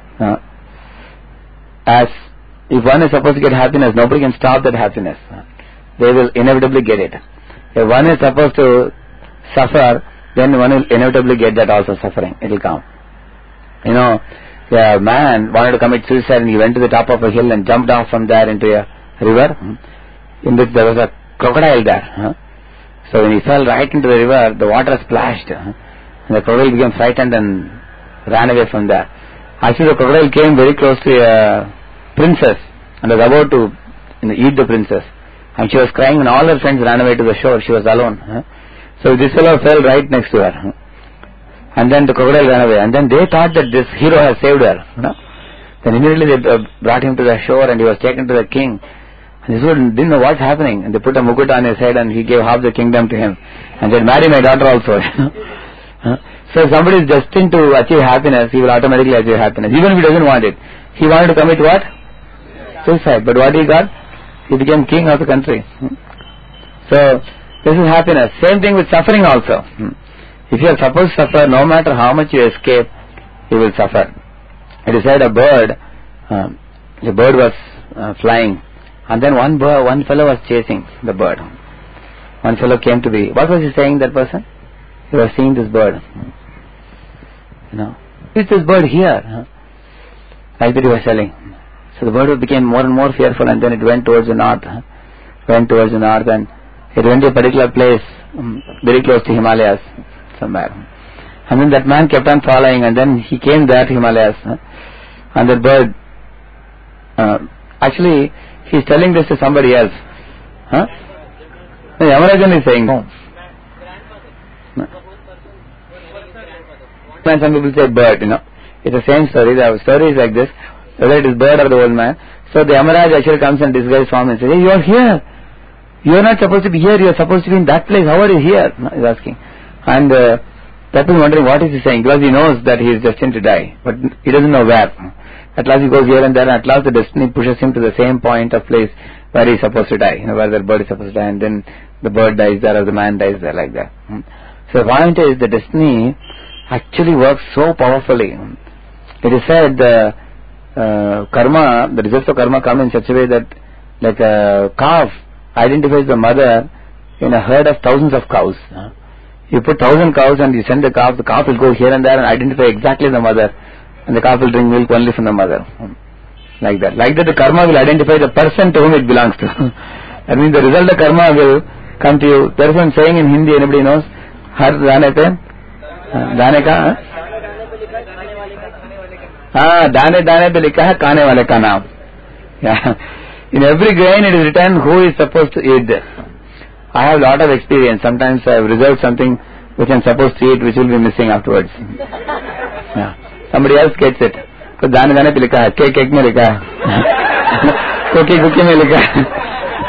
as if one is supposed to get happiness, nobody can stop that happiness. They will inevitably get it. If one is supposed to suffer, then one will inevitably get that also suffering. It will come. A man wanted to commit suicide and he went to the top of a hill and jumped off from there into a river in which there was a crocodile there. So when he fell right into the river, the water splashed. And the crocodile became frightened and ran away from there. Actually, the crocodile came very close to a princess and was about to eat the princess. And she was crying and all her friends ran away to the shore. She was alone. So this fellow fell right next to her. And then the crocodile ran away. And then they thought that this hero has saved her. Then immediately they brought him to the shore and he was taken to the king. And this one didn't know what's happening. And they put a mukut on his head and he gave half the kingdom to him. and said, marry my daughter also. So if somebody is destined to achieve happiness, he will automatically achieve happiness, even if he doesn't want it. He wanted to commit what? Suicide. But what he got? He became king of the country. So this is happiness. Same thing with suffering also. If you are supposed to suffer, no matter how much you escape, you will suffer. It is said a bird, the bird was flying, and then one fellow was chasing the bird. One fellow came to be. What was he saying, that person? He was seeing this bird. Is this bird here? Like that he was telling. So the bird became more and more fearful, and then it went towards the north. And it went to a particular place, very close to Himalayas, somewhere. And then that man kept on following, and then he came there to Himalayas. And the bird, actually, he is telling this to somebody else. The Yamarajan is saying, no. Some people say bird, It's the same story. The story is like this. Whether it is bird or the old man. So the Yamaraj actually comes and disguised form and says, hey, you are here. You are not supposed to be here. You are supposed to be in that place. How are you here? He is asking. And that is wondering what is he saying, because he knows that he is destined to die, but he doesn't know where. At last he goes here and there, and at last the destiny pushes him to the same point of place where he is supposed to die, where the bird is supposed to die, and then the bird dies there or the man dies there, like that. So the point is, the destiny actually works so powerfully. It is said the results of karma come in such a way that, like a calf identifies the mother in a herd of thousands of cows. You put 1,000 cows and you send the calf will go here and there and identify exactly the mother, and the calf will drink milk only from the mother. Like that. Like that, the karma will identify the person to whom it belongs to. That means the result of karma will come to you. There is one saying in Hindi, anybody knows? Har dane pe? Dane ka? Dane pe likha hai, kane wale ka naam. Yeah. In every grain it is written who is supposed to eat this. I have a lot of experience. Sometimes I have reserved something which I am supposed to eat, which will be missing afterwards. Yeah. Somebody else gets it. So dane pe likha hai, cake mein likha hai, cookie mein likha hai.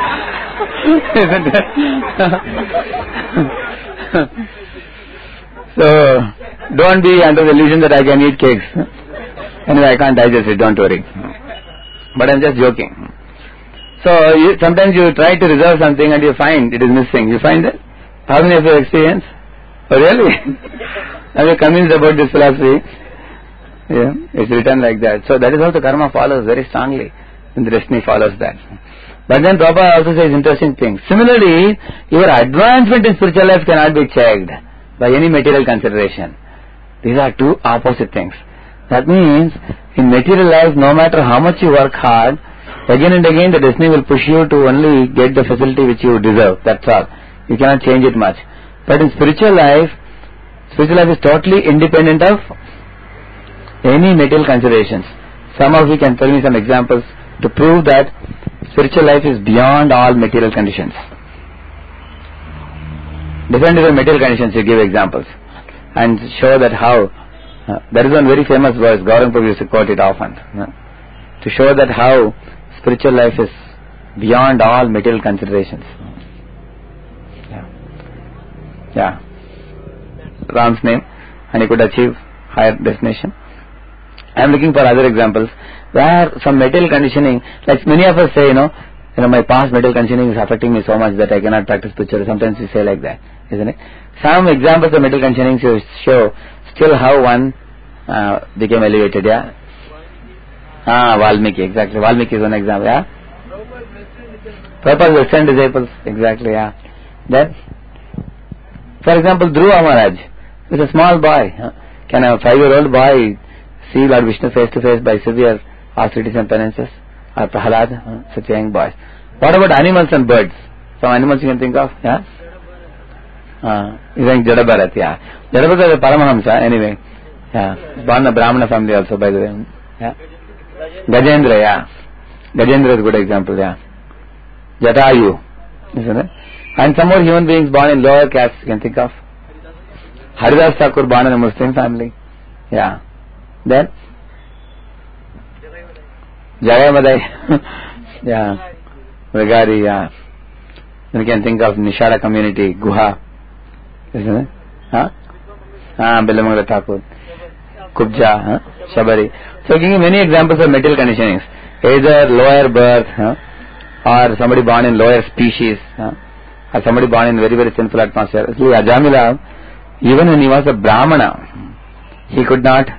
So don't be under the illusion that I can eat cakes. Anyway, I can't digest it, don't worry. But I am just joking. So sometimes you try to reserve something and you find it is missing. You find it? How many of you experience? Oh really? Are you convinced about this philosophy? Yeah, it's written like that. So that is how the karma follows very strongly, and the destiny follows that. But then Prabhupada also says interesting things. Similarly, your advancement in spiritual life cannot be checked by any material consideration. These are two opposite things. That means, in material life, no matter how much you work hard, again and again the destiny will push you to only get the facility which you deserve. That's all. You cannot change it much. But in spiritual life is totally independent of any material considerations. Some of you can tell me some examples to prove that spiritual life is beyond all material conditions. Different material conditions, you give examples and show that how. There is one very famous verse, Gauranga Prabhu used to quote it often, to show that how spiritual life is beyond all material considerations. Yeah. Ram's name, and he could achieve higher destination. I am looking for other examples where some material conditioning, like many of us say, my past material conditioning is affecting me so much that I cannot practice spiritual. Sometimes we say like that, isn't it? Some examples of material conditioning show still how one became elevated, yeah? Valmiki, exactly. Valmiki is one example, yeah? Prabhupada's Western disciples, exactly, yeah. Then, for example, Dhruva Maharaj is a small boy. Can a 5-year-old boy see Lord Vishnu face to face by severe austerities and penances? Or Prahalad, such young boys. What about animals and birds? Some animals you can think of, yeah? He's saying Jadabharat, yeah. Jadabharat is a Paramahamsa, anyway. Yeah. Born in a Brahmana family also, by the way. Yeah. Gajendra, yeah. Gajendra is a good example, yeah. Jatayu, isn't it? And some more human beings born in lower castes you can think of. Haridas Thakur born in a Muslim family. Yeah. Then? Jagamadai. Yeah. Vagari, yeah. Then you can think of Nishada community, Guha. isn't it? Bilamangala Thakur, Kubja, Shabari. So giving many examples of material conditionings, either lower birth, or somebody born in lower species, or somebody born in very, very sinful atmosphere. See, Ajamila, even when he was a Brahmana, he could not,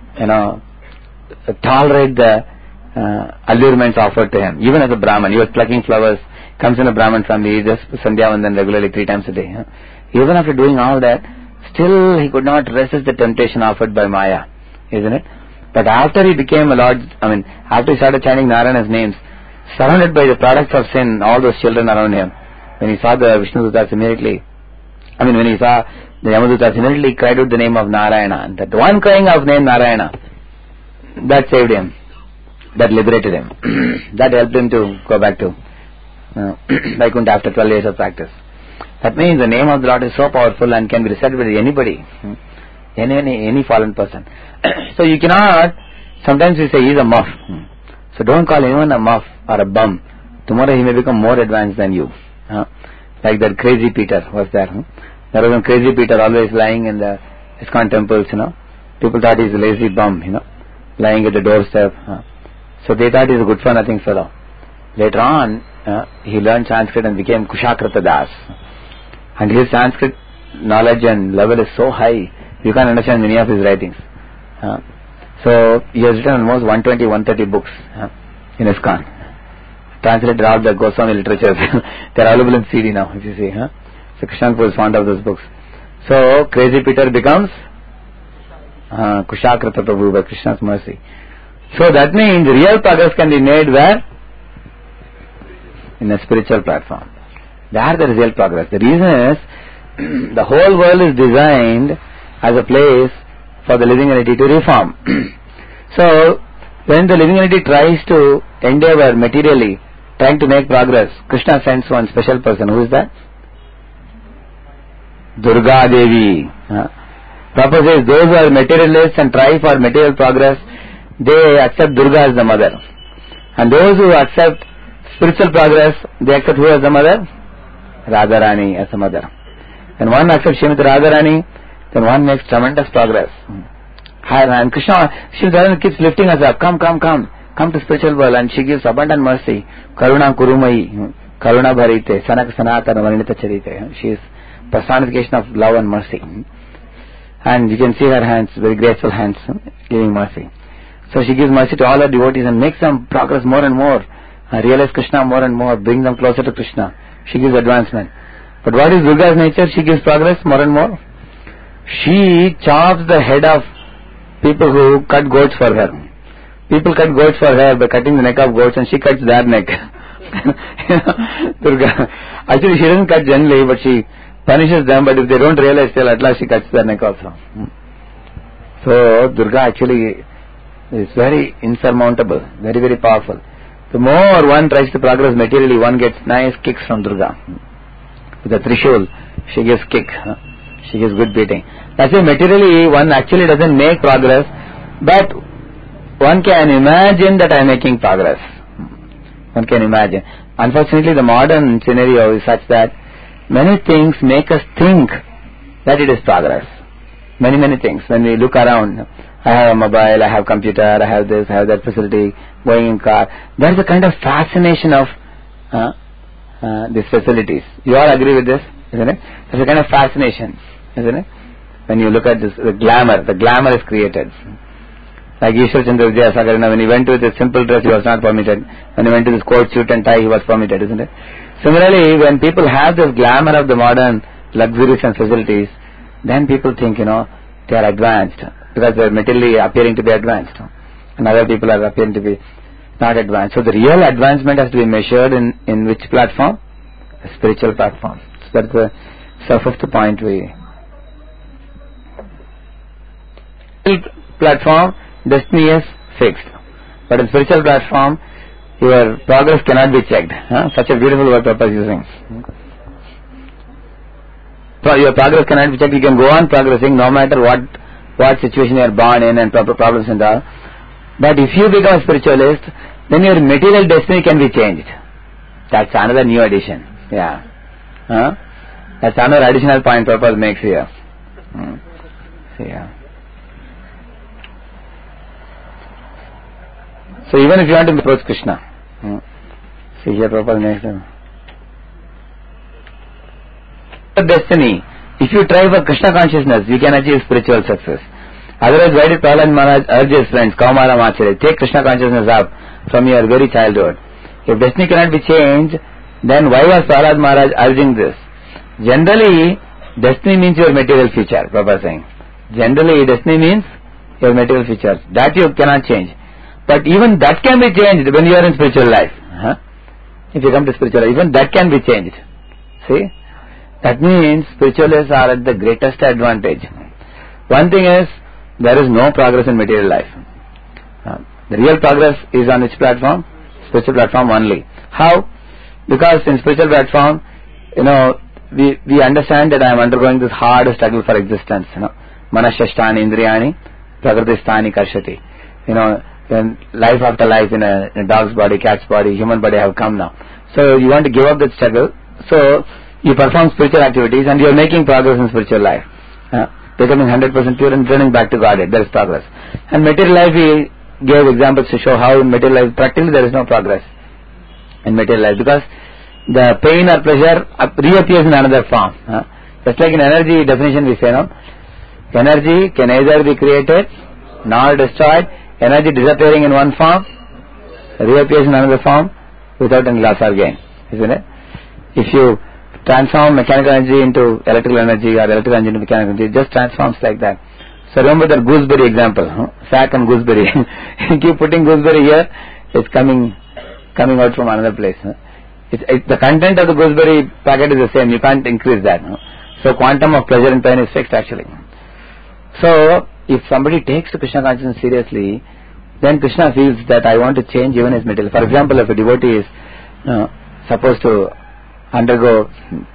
tolerate the allurements offered to him. Even as a Brahman, he was plucking flowers, comes in a Brahman family, he does Sandhyavandan regularly 3 times a day. Even after doing all that, still he could not resist the temptation offered by Maya, isn't it? But after he became a Lord, after he started chanting Narayana's names, surrounded by the products of sin, all those children around him, when he saw the Vishnu Dutas immediately, when he saw the Yamadutas, immediately cried out the name of Narayana. And that one crying of name Narayana, that saved him, that liberated him, that helped him to go back to Vaikuntha after 12 years of practice. That means the name of the Lord is so powerful and can be recited by anybody, any fallen person. So you cannot, sometimes we say he is a muff. So don't call anyone a muff or a bum. Tomorrow he may become more advanced than you. Like that crazy Peter was there. There was one crazy Peter always lying in the ISKCON temples, People thought he's a lazy bum, lying at the doorstep. So they thought he's a good for nothing fellow. Later on, he learned Sanskrit and became Kushakrita Das. And his Sanskrit knowledge and level is so high, you can't understand many of his writings. So he has written almost 120, 130 books in ISKCON. Translated all the Goswami literatures. They are available in CD now, if you see. So Krishnapur is fond of those books. So crazy Peter becomes Kushakrita Prabhu by Krishna's mercy. So that means real progress can be made where? In a spiritual platform. There is real progress. The reason is the whole world is designed as a place for the living entity to reform. So when the living entity tries to endeavor materially, trying to make progress, Krishna sends one special person. Who is that? Durga Devi. Prabhupada says those who are materialists and try for material progress, they accept Durga as the mother. And those who accept spiritual progress, they accept who as the mother? Radharani as the mother. When one accepts Srimati Radharani, then one makes tremendous progress. And Krishna, Srimati Radharani keeps lifting us up. Come to spiritual world, and she gives abundant mercy. Karuna Kurumai, Karuna Bharite, Sanaka Sanatana Varinita Charite. She is personification of love and mercy. And you can see her hands, very graceful hands, giving mercy. So she gives mercy to all her devotees and makes them progress more and more, realize Krishna more and more, bring them closer to Krishna. She gives advancement. But what is Durga's nature? She gives progress more and more. She chops the head of people who cut goats for her. People cut goats for her by cutting the neck of goats, and she cuts their neck. Durga. Actually, she doesn't cut generally, but she punishes them, but if they don't realize, till at last she cuts their neck also. So Durga actually is very insurmountable, very, very powerful. The more one tries to progress materially, one gets nice kicks from Durga. With a trishul, she gives kick. She gives good beating. That's why materially one actually doesn't make progress, but one can imagine that I am making progress. One can imagine. Unfortunately, the modern scenario is such that many things make us think that it is progress. Many, many things. When we look around, I have a mobile, I have computer, I have this, I have that facility, going in car. There is a kind of fascination of these facilities. You all agree with this, isn't it? There's a kind of fascination, isn't it? When you look at this, the glamour is created. Like Ishwar Chandra Vidyasagar, when he went with a simple dress, he was not permitted. When he went to this coat, suit and tie, he was permitted, isn't it? Similarly, when people have this glamour of the modern luxuries and facilities, then people think, they are advanced, because they are materially appearing to be advanced. And other people are appearing to be not advanced. So the real advancement has to be measured in which platform? A spiritual platform. So that's the fifth point platform, destiny is fixed. But in spiritual platform, your progress cannot be checked. Such a beautiful word Prabhupada is using. So your progress cannot be checked. You can go on progressing no matter what situation you are born in and problems and all. But if you become a spiritualist, then your material destiny can be changed. That's another new addition. Yeah. That's another additional point Prabhupada makes here. Yeah. So even if you want to approach Krishna, see here Prabhupada makes him. Destiny. If you try for Krishna consciousness, you can achieve spiritual success. Otherwise, why did Prahlad Maharaj urge his friends, Kaumaram Acharya, take Krishna consciousness up from your very childhood? If destiny cannot be changed, then why was Prahlad Maharaj urging this? Generally, destiny means your material future, Prabhupada saying. Generally, destiny means your material future. That you cannot change. But even that can be changed when you are in spiritual life. If you come to spiritual life, even that can be changed. See? That means spiritualists are at the greatest advantage. One thing is, there is no progress in material life. The real progress is on which platform? Spiritual platform only. How? Because in spiritual platform, we understand that I am undergoing this hard struggle for existence. Manashashtani indriyani prakritisthani karshati. Then life after life in a dog's body, cat's body, human body have come now. So you want to give up that struggle. So you perform spiritual activities and you are making progress in spiritual life. Becoming 100% pure and turning back to Godhead. There is progress. And material life, he gave examples to show how in material life practically there is no progress in material life, because the pain or pleasure reappears in another form. Just like in energy definition we say, energy can neither be created nor destroyed. Energy disappearing in one form reappears in another form without any loss or gain, isn't it? If you transform mechanical energy into electrical energy or electrical energy into mechanical energy, it just transforms like that. So remember that gooseberry example, sack and gooseberry. You keep putting gooseberry here, it's coming out from another place. The content of the gooseberry packet is the same, you can't increase that. So quantum of pleasure and pain is fixed actually. So if somebody takes the Krishna consciousness seriously, then Krishna feels that I want to change even his material. For example, if a devotee is supposed to undergo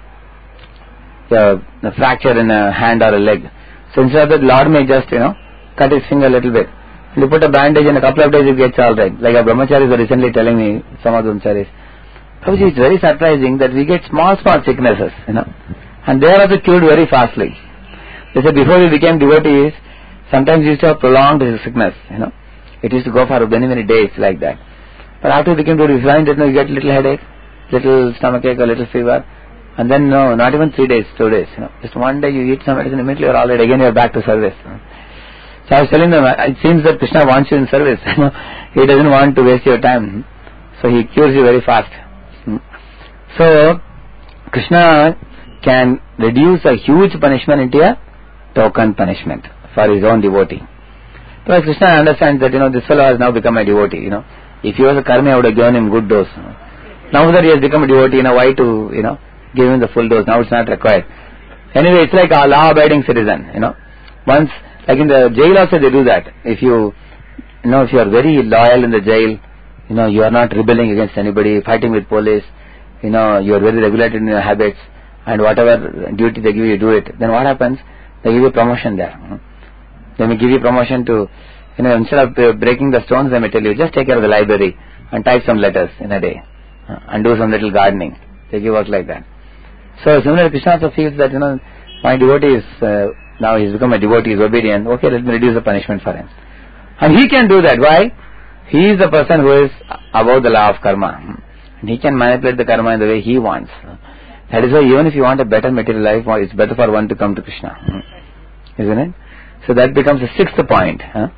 a fracture in a hand or a leg, so instead of that, Lord may just cut his finger a little bit. You put a bandage, in a couple of days it gets all right. Like a brahmacharis were recently telling me, some of the brahmacharis, Prabhuji, it's very surprising that we get small sicknesses, and they are also cured very fastly. They said before we became devotees, sometimes we used to have prolonged sickness, It used to go for many days like that. But after we became devotees, we find that you get a little headache, little stomachache, a little fever, and then not even 3 days, 2 days. Just one day you eat some medicine, immediately you're all right, again you're back to service. So I was telling them, it seems that Krishna wants you in service. He doesn't want to waste your time. So he cures you very fast. So Krishna can reduce a huge punishment into a token punishment for his own devotee. Because Krishna understands that, this fellow has now become a devotee, If he was a karmi, I would have given him good dose. Now that he has become a devotee, why to, give him the full dose? Now it's not required. Anyway, it's like a law-abiding citizen, Once, like in the jail also they do that. If you are very loyal in the jail, you are not rebelling against anybody, fighting with police, you are very regulated in your habits, and whatever duty they give you, do it. Then what happens? They give you promotion there. They may give you promotion to, instead of breaking the stones, they may tell you, just take care of the library and type some letters in a day and do some little gardening. They give work like that. So similarly, Krishna also feels that, my devotee is, now he's become a devotee, he's obedient, okay, let me reduce the punishment for him. And he can do that. Why? He is the person who is above the law of karma. And he can manipulate the karma in the way he wants. That is why even if you want a better material life, it's better for one to come to Krishna. Isn't it? So that becomes the sixth point.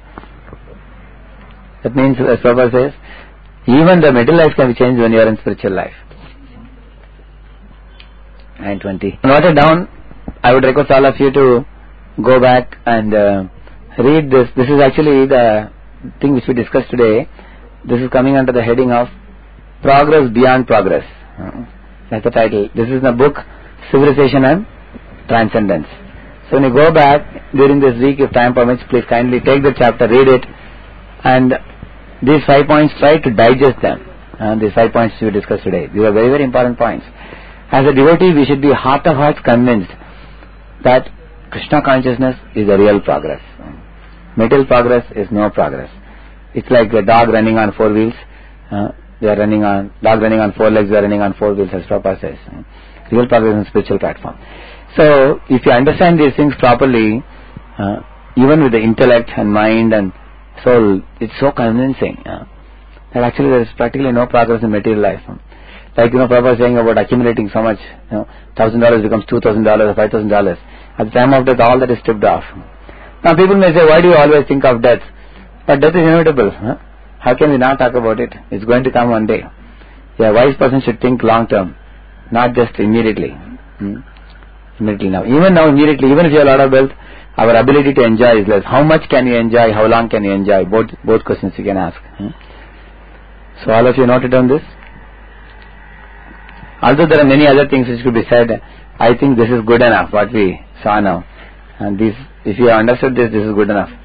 That means, as Prabhupada says, even the material life can be changed when you are in spiritual life. 9:20. Note it down. I would request all of you to go back and read this. This is actually the thing which we discussed today. This is coming under the heading of Progress Beyond Progress. That's the title. This is the book Civilization and Transcendence. So when you go back during this week, if time permits, please kindly take the chapter, read it, and these 5 points, try to digest them. These 5 points we discussed today. These are very, very important points. As a devotee, we should be heart of hearts convinced that Krishna consciousness is a real progress. Material progress is no progress. It's like a dog running on 4 wheels. Dog running on 4 legs, they are running on 4 wheels, as Prabhupada says. real progress on spiritual platform. So, if you understand these things properly, even with the intellect and mind and soul, it's so convincing that actually there is practically no progress in material life. Like, Prabhupada saying about accumulating so much, $1,000 becomes $2,000 or $5,000. At the time of death, all that is stripped off. Now, people may say, why do you always think of death? But death is inevitable. How can we not talk about it? It's going to come one day. A wise person should think long term, not just immediately. Immediately now. Even now, immediately, even if you have a lot of wealth, our ability to enjoy is less. How much can you enjoy? How long can you enjoy? Both questions you can ask. So all of you noted down this? Although there are many other things which could be said, I think this is good enough, what we saw now. And this, if you have understood this, this is good enough.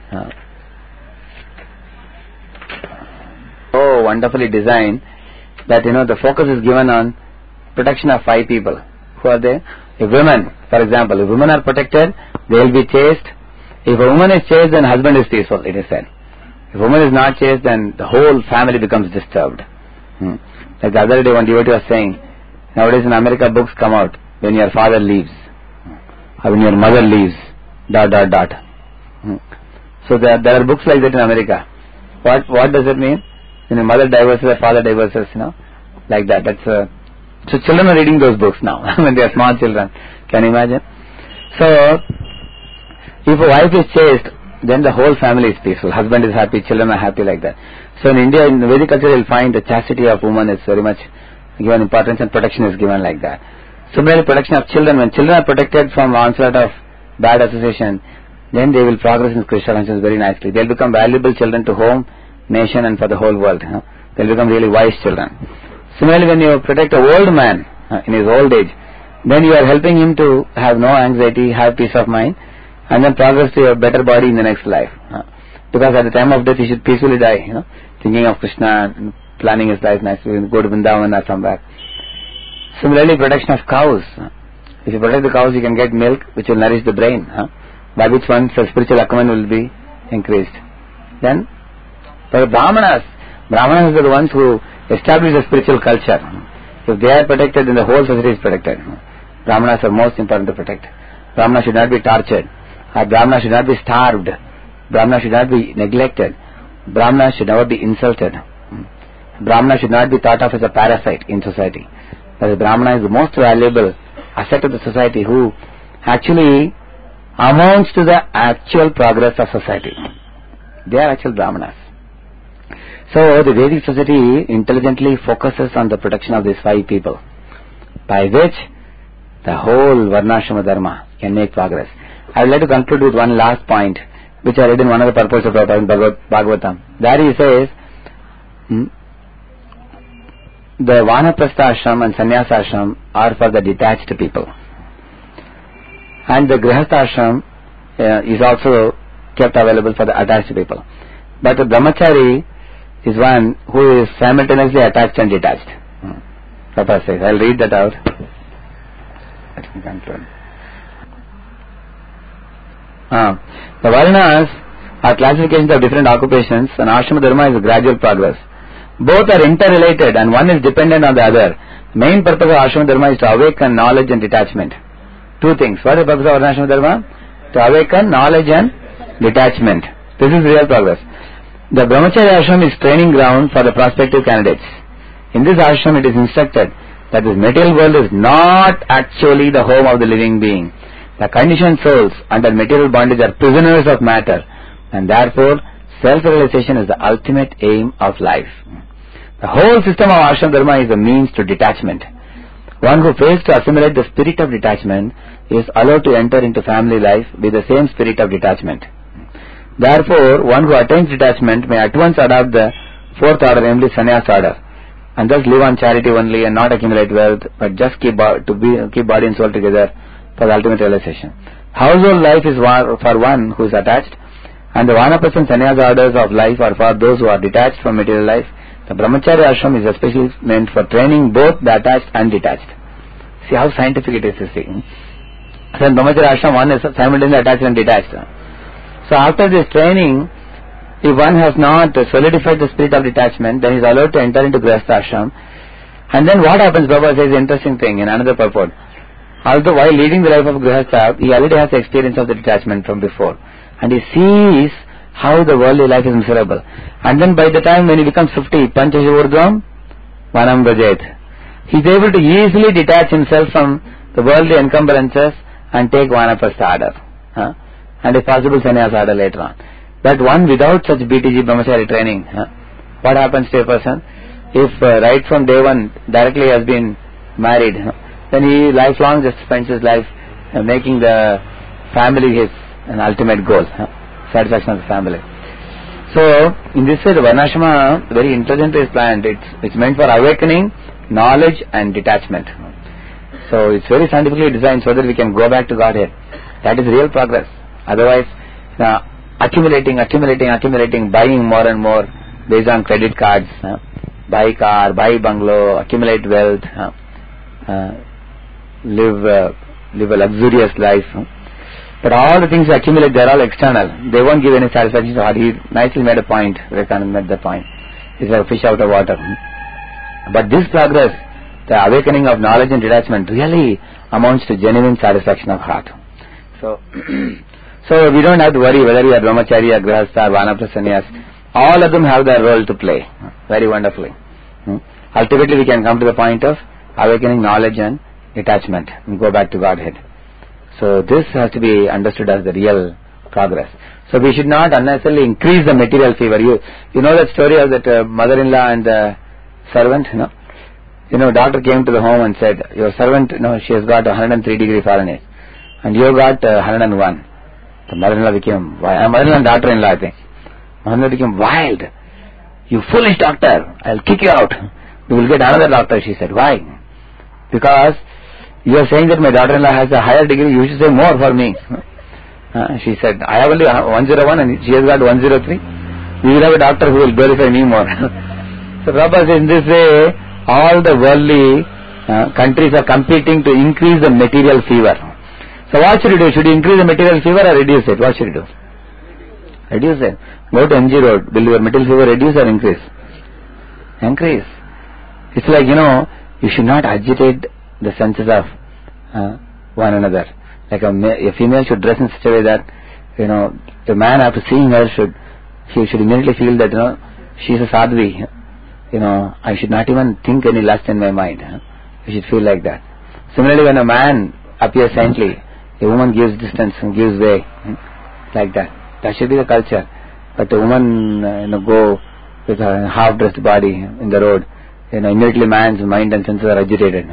So wonderfully designed that, the focus is given on protection of 5 people. Who are they? If women, for example, if women are protected, they will be chaste. If a woman is chaste, then husband is peaceful, it is said. If a woman is not chaste, then the whole family becomes disturbed. Like the other day one devotee was saying, nowadays in America books come out, when your father leaves, or when your mother leaves, ... So there are books like that in America. What does it mean? When a mother divorces, a father divorces, like that. So children are reading those books now, when they are small children. Can you imagine? So, if a wife is chaste, then the whole family is peaceful. Husband is happy, children are happy, like that. So in India, in the Vedic culture, you will find the chastity of woman is very much given importance and protection is given like that. Similarly, protection of children. When children are protected from onslaught of bad association, then they will progress in Krishna consciousness very nicely. They will become valuable children to home, nation and for the whole world. They will become really wise children. Similarly, when you protect an old man in his old age, then you are helping him to have no anxiety, have peace of mind, and then progress to a better body in the next life. Because at the time of death, he should peacefully die, thinking of Krishna, and planning his life nicely, go to Vrindavan or come back. Similarly, protection of cows. If you protect the cows, you can get milk, which will nourish the brain, by which one's spiritual acumen will be increased. Then, for the Brahmanas are the ones who establish the spiritual culture. If they are protected, then the whole society is protected. Brahmanas are most important to protect. Brahmanas should not be tortured. Brahmanas should not be starved. Brahmanas should not be neglected. Brahmanas should never be insulted. Brahmana should not be thought of as a parasite in society. But the Brahmana is the most valuable asset of the society who actually amounts to the actual progress of society. They are actual Brahmanas. So the Vedic society intelligently focuses on the protection of these 5 people, by which the whole Varnashrama Dharma can make progress. I would like to conclude with one last point, which I read in one of the purports of Bhagavatam. There he says, the Vanaprastha ashram and Sannyasa ashram are for the detached people, and the Grihastha ashram is also kept available for the attached people. But the Brahmachari is one who is simultaneously attached and detached. Prabhupada says, I'll read that out. Let me conclude. The Varnas are classifications of different occupations, and Ashrama Dharma is a gradual progress. Both are interrelated and one is dependent on the other. The main purpose of Ashrama Dharma is to awaken knowledge and detachment. 2 things. What is the purpose of Ashrama Dharma? To awaken knowledge and detachment. This is real progress. The Brahmacharya ashram is training ground for the prospective candidates. In this ashram it is instructed that this material world is not actually the home of the living being. The conditioned souls under material bondage are prisoners of matter, and therefore self-realization is the ultimate aim of life. The whole system of Ashrama Dharma is a means to detachment. One who fails to assimilate the spirit of detachment is allowed to enter into family life with the same spirit of detachment. Therefore, one who attains detachment may at once adopt the 4th order, namely sannyas order, and thus live on charity only and not accumulate wealth, but just keep body and soul together for the ultimate realization. Household life is for one who is attached, and the Vanaprastha and sannyas orders of life are for those who are detached from material life. The Brahmacharya ashram is especially meant for training both the attached and detached. See how scientific it is, you see. So in Brahmacharya ashram, one is simultaneously attached and detached. So after this training, if one has not solidified the spirit of detachment, then he is allowed to enter into Grihastha ashram. And then what happens, Prabhupada says interesting thing in another purport. Although while leading the life of Grihastha, he already has the experience of the detachment from before. And he sees how the worldly life is miserable. And then by the time when he becomes 50, Panchashi Urdhvam, Vanam Vrajet. He is able to easily detach himself from the worldly encumbrances and take Vanaprastha order. And if possible, sannyasa order later on. But one without such BTG Brahmachari training, what happens to a person? If right from day one directly has been married, then he lifelong just spends his life making the family his an ultimate goal, satisfaction of the family. So in this way the Varnashrama very intelligently is planned. It's meant for awakening, knowledge and detachment. So it's very scientifically designed so that we can go back to Godhead. That is real progress. Otherwise accumulating, buying more and more based on credit cards, buy car, buy bungalow, accumulate wealth, live a luxurious life. But all the things you accumulate, they are all external. They won't give any satisfaction to heart. He nicely made a point. Vivekananda made the point. It's like a fish out of water. But this progress, the awakening of knowledge and detachment, really amounts to genuine satisfaction of heart. So we don't have to worry whether you are Brahmachari or Grihastha or Vanaprastha sannyas. All of them have their role to play very wonderfully. Ultimately we can come to the point of awakening knowledge and detachment and go back to Godhead. So this has to be understood as the real progress. So we should not unnecessarily increase the material fever. You know that story of that mother-in-law and the servant, doctor came to the home and said, your servant, she has got 103 degree Fahrenheit and you have got 101. The mother-in-law became wild. Mother-in-law and daughter-in-law, I think. Mother-in-law became wild. You foolish doctor, I'll kick you out. You will get another doctor, she said. Why? Because you are saying that my daughter-in-law has a higher degree, you should say more for me. She said, I have only 101 and she has got 103. We will have a doctor who will glorify me more. So Prabhupada says, in this way, all the worldly countries are competing to increase the material fever. So what should you do? Should you increase the material fever or reduce it? What should you do? Reduce it. Go to MG Road. Will your material fever reduce or increase? Increase. It's like, you should not agitate the senses of one another. Like a female should dress in such a way that, the man after seeing her should immediately feel that, she is a sadhvi. I should not even think any lust in my mind. You should feel like that. Similarly, when a man appears saintly, a woman gives distance and gives way. Like that. That should be the culture. But a woman, go with a half-dressed body in the road, immediately man's mind and senses are agitated.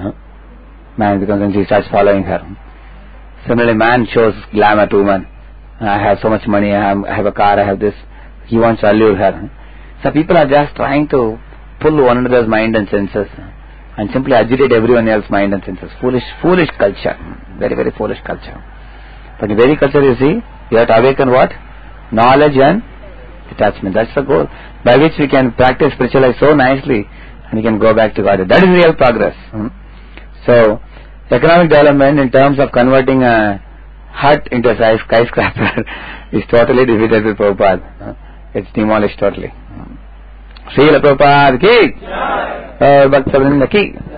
Man becomes, and she starts following her. Similarly, man shows glamour to woman. I have so much money, I have a car, I have this. He wants to allure her. So people are just trying to pull one another's mind and senses and simply agitate everyone else's mind and senses. Foolish culture. Very, very foolish culture. But in Vedic culture, you see, you have to awaken what? Knowledge and detachment. That's the goal. By which we can practice spiritual life so nicely and we can go back to God. That is real progress. So, economic development in terms of converting a hut into a skyscraper is totally defeated with Prabhupada. It's demolished totally. Srila Prabhupada ki, Bhakta Vrinda ki.